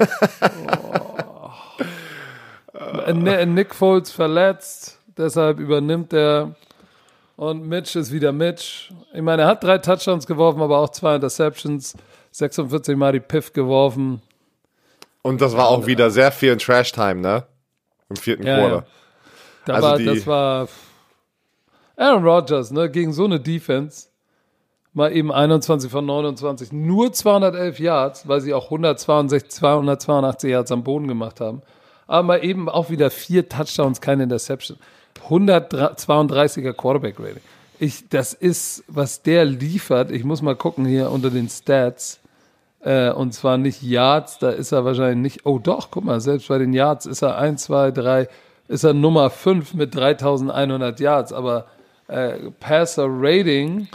Oh. Nick Foles verletzt, deshalb übernimmt er. Und Mitch ist wieder Mitch. Ich meine, er hat drei Touchdowns geworfen, aber auch zwei Interceptions, sechsundvierzig Mal die Piff geworfen. Und das war auch wieder sehr viel in Trash-Time, ne? Im vierten ja, Quarter. Ja. Da also war, die das war Aaron Rodgers, ne? Gegen so eine Defense. Mal eben einundzwanzig von neunundzwanzig, nur zweihundertelf Yards, weil sie auch hundertzweiundsechzig, zweihundertzweiundachtzig Yards am Boden gemacht haben. Aber mal eben auch wieder vier Touchdowns, keine Interception. hundertzweiunddreißiger Quarterback-Rating. Ich, das ist, was der liefert. Ich muss mal gucken hier unter den Stats. Äh, und zwar nicht Yards, da ist er wahrscheinlich nicht. Oh doch, guck mal, selbst bei den Yards ist er eins, zwei, drei, ist er Nummer fünf mit dreitausendeinhundert Yards. Aber äh, Passer-Rating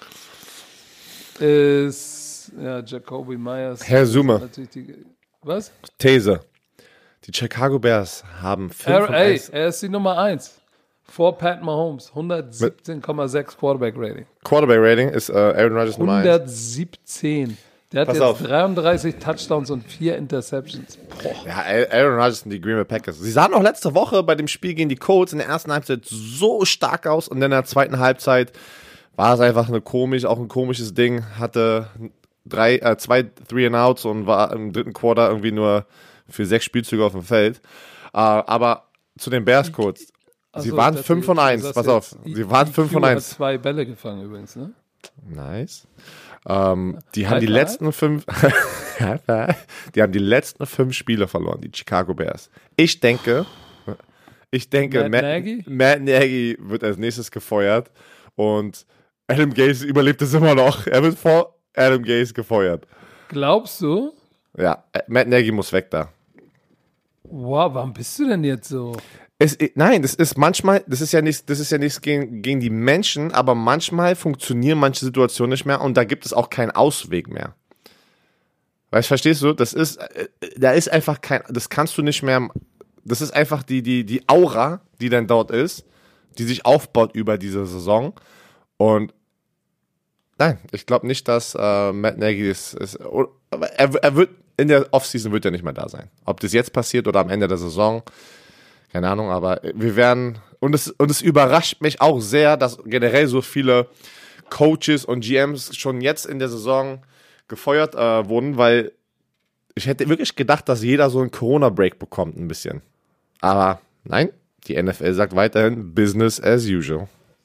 ist, ja, Jacoby Myers. Herr Zuma. Die, was? These. Die Chicago Bears haben fünf er, ey, er ist die Nummer eins. Vor Pat Mahomes. hundertsiebzehn Komma sechs Quarterback-Rating. Quarterback-Rating ist äh, Aaron Rodgers Nummer eins. hundertsiebzehn. Der hat Pass jetzt auf. dreiunddreißig Touchdowns und vier Interceptions. Boah. Ja, Aaron Rodgers und die Green Bay Packers. Sie sahen auch letzte Woche bei dem Spiel gegen die Colts in der ersten Halbzeit so stark aus und in der zweiten Halbzeit war es einfach eine komisch, auch ein komisches Ding. Hatte drei, äh, zwei Three and Outs und war im dritten Quarter irgendwie nur für sechs Spielzüge auf dem Feld. Äh, aber zu den Bears kurz. Sie also, waren fünf von eins. Pass auf. Sie waren fünf von eins. Hat zwei Bälle gefangen übrigens, ne? Nice. Ähm, die haben die letzten fünf, die haben die letzten fünf Spiele verloren, die Chicago Bears. Ich denke, ich denke, Matt, Matt, Nagy? Matt Nagy wird als nächstes gefeuert und Adam Gase überlebt es immer noch. Er wird vor Adam Gase gefeuert. Glaubst du? Ja, Matt Nagy muss weg da. Wow, warum bist du denn jetzt so? Es, nein, das ist manchmal, das ist ja nichts, das ist ja nichts gegen, gegen die Menschen, aber manchmal funktionieren manche Situationen nicht mehr und da gibt es auch keinen Ausweg mehr. Weißt, verstehst du? Das ist, da ist einfach kein, das kannst du nicht mehr, das ist einfach die, die, die Aura, die dann dort ist, die sich aufbaut über diese Saison und nein, ich glaube nicht, dass äh, Matt Nagy ist, ist er, er wird, in der Offseason wird er nicht mehr da sein. Ob das jetzt passiert oder am Ende der Saison, keine Ahnung, aber wir werden, und es, und es überrascht mich auch sehr, dass generell so viele Coaches und G Ms schon jetzt in der Saison gefeuert äh, wurden, weil ich hätte wirklich gedacht, dass jeder so einen Corona-Break bekommt ein bisschen. Aber nein, die N F L sagt weiterhin Business as usual.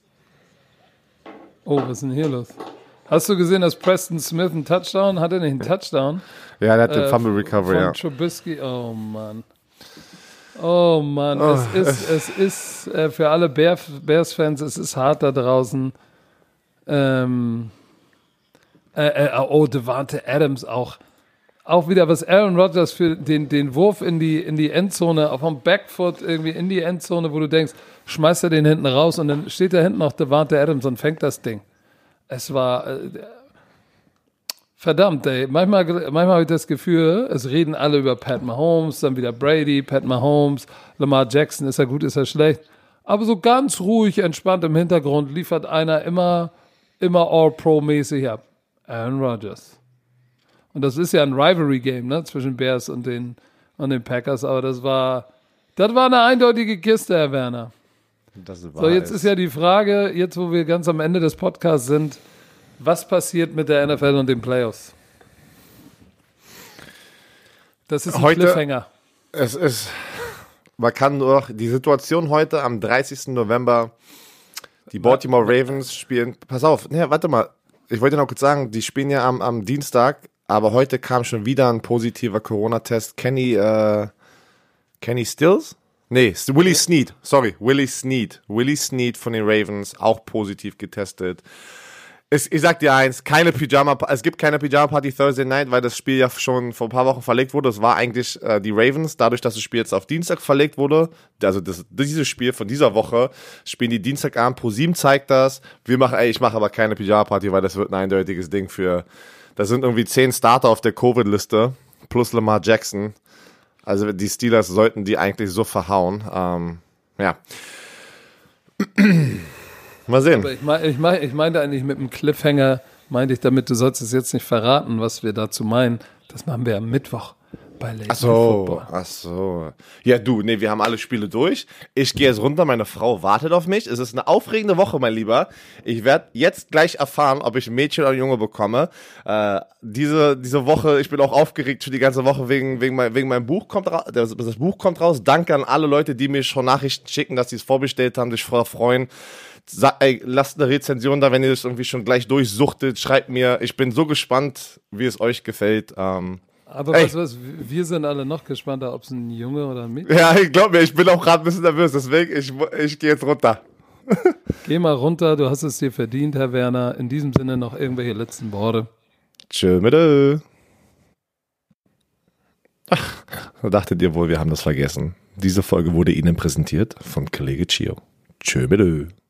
Oh, was ist denn hier los? Hast du gesehen, dass Preston Smith einen Touchdown, hat er nicht einen Touchdown? Ja, der hat den äh, Fumble Recovery, ja. Trubisky, oh Mann. Oh Mann, oh. es ist, es ist äh, für alle Bear, Bears-Fans, es ist hart da draußen. Ähm, äh, äh, oh, Devante Adams auch. auch wieder, was Aaron Rodgers für den, den Wurf in die, in die Endzone, auf dem Backfoot irgendwie in die Endzone, wo du denkst, schmeißt er den hinten raus und dann steht da hinten noch Davante Adams und fängt das Ding. Es war äh, verdammt, ey. Manchmal, manchmal habe ich das Gefühl, es reden alle über Pat Mahomes, dann wieder Brady, Pat Mahomes, Lamar Jackson, ist er gut, ist er schlecht. Aber so ganz ruhig, entspannt im Hintergrund liefert einer immer, immer All-Pro-mäßig ab. Aaron Rodgers. Und das ist ja ein Rivalry-Game, ne, zwischen Bears und den, und den Packers, aber das war, das war eine eindeutige Kiste, Herr Werner. Das ist so, jetzt ist ja die Frage, jetzt wo wir ganz am Ende des Podcasts sind, was passiert mit der N F L und den Playoffs? Das ist ein heute, Cliffhanger. Es ist, man kann nur, die Situation heute am dreißigsten November, die Baltimore Ravens spielen, pass auf, ne, warte mal, ich wollte noch kurz sagen, die spielen ja am, am Dienstag, aber heute kam schon wieder ein positiver Corona-Test. Kenny, äh, Kenny Stills? Nee, Willie Snead, sorry, Willie Snead. Willie Snead von den Ravens, auch positiv getestet. Ich, ich sag dir eins, keine Pyjama, es gibt keine Pyjama-Party Thursday Night, weil das Spiel ja schon vor ein paar Wochen verlegt wurde. Es war eigentlich äh, die Ravens, dadurch, dass das Spiel jetzt auf Dienstag verlegt wurde, also das, dieses Spiel von dieser Woche, spielen die Dienstagabend, ProSieben zeigt das. Wir machen, ey, ich mache aber keine Pyjama-Party, weil das wird ein eindeutiges Ding für, da sind irgendwie zehn Starter auf der Covid-Liste, plus Lamar Jackson. Also die Steelers sollten die eigentlich so verhauen. Ähm, ja. Mal sehen. Aber ich, mein, ich, mein, ich meinte eigentlich mit dem Cliffhanger, meinte ich damit, du sollst es jetzt nicht verraten, was wir dazu meinen. Das machen wir am Mittwoch bei Late Ach so, Football. Ach so. Ja, du, nee, wir haben alle Spiele durch. Ich gehe jetzt runter, meine Frau wartet auf mich. Es ist eine aufregende Woche, mein Lieber. Ich werde jetzt gleich erfahren, ob ich ein Mädchen oder ein Junge bekomme. Äh, diese, diese Woche, ich bin auch aufgeregt für die ganze Woche wegen, wegen, mein, wegen meinem Buch kommt raus. Das, das Buch kommt raus. Danke an alle Leute, die mir schon Nachrichten schicken, dass sie es vorbestellt haben, sich voll freuen. Sag, ey, lasst eine Rezension da, wenn ihr das irgendwie schon gleich durchsuchtet. Schreibt mir. Ich bin so gespannt, wie es euch gefällt. Ähm, Aber weißt du was, wir sind alle noch gespannter, ob es ein Junge oder ein Mädchen ist. Ja, ich glaube mir, ich bin auch gerade ein bisschen nervös, deswegen, ich, ich gehe jetzt runter. Geh mal runter, du hast es dir verdient, Herr Werner. In diesem Sinne noch irgendwelche letzten Worte. Tschö mit ö. Ach, da dachtet ihr wohl, wir haben das vergessen. Diese Folge wurde Ihnen präsentiert von Kollege Chio. Tschö mit ö.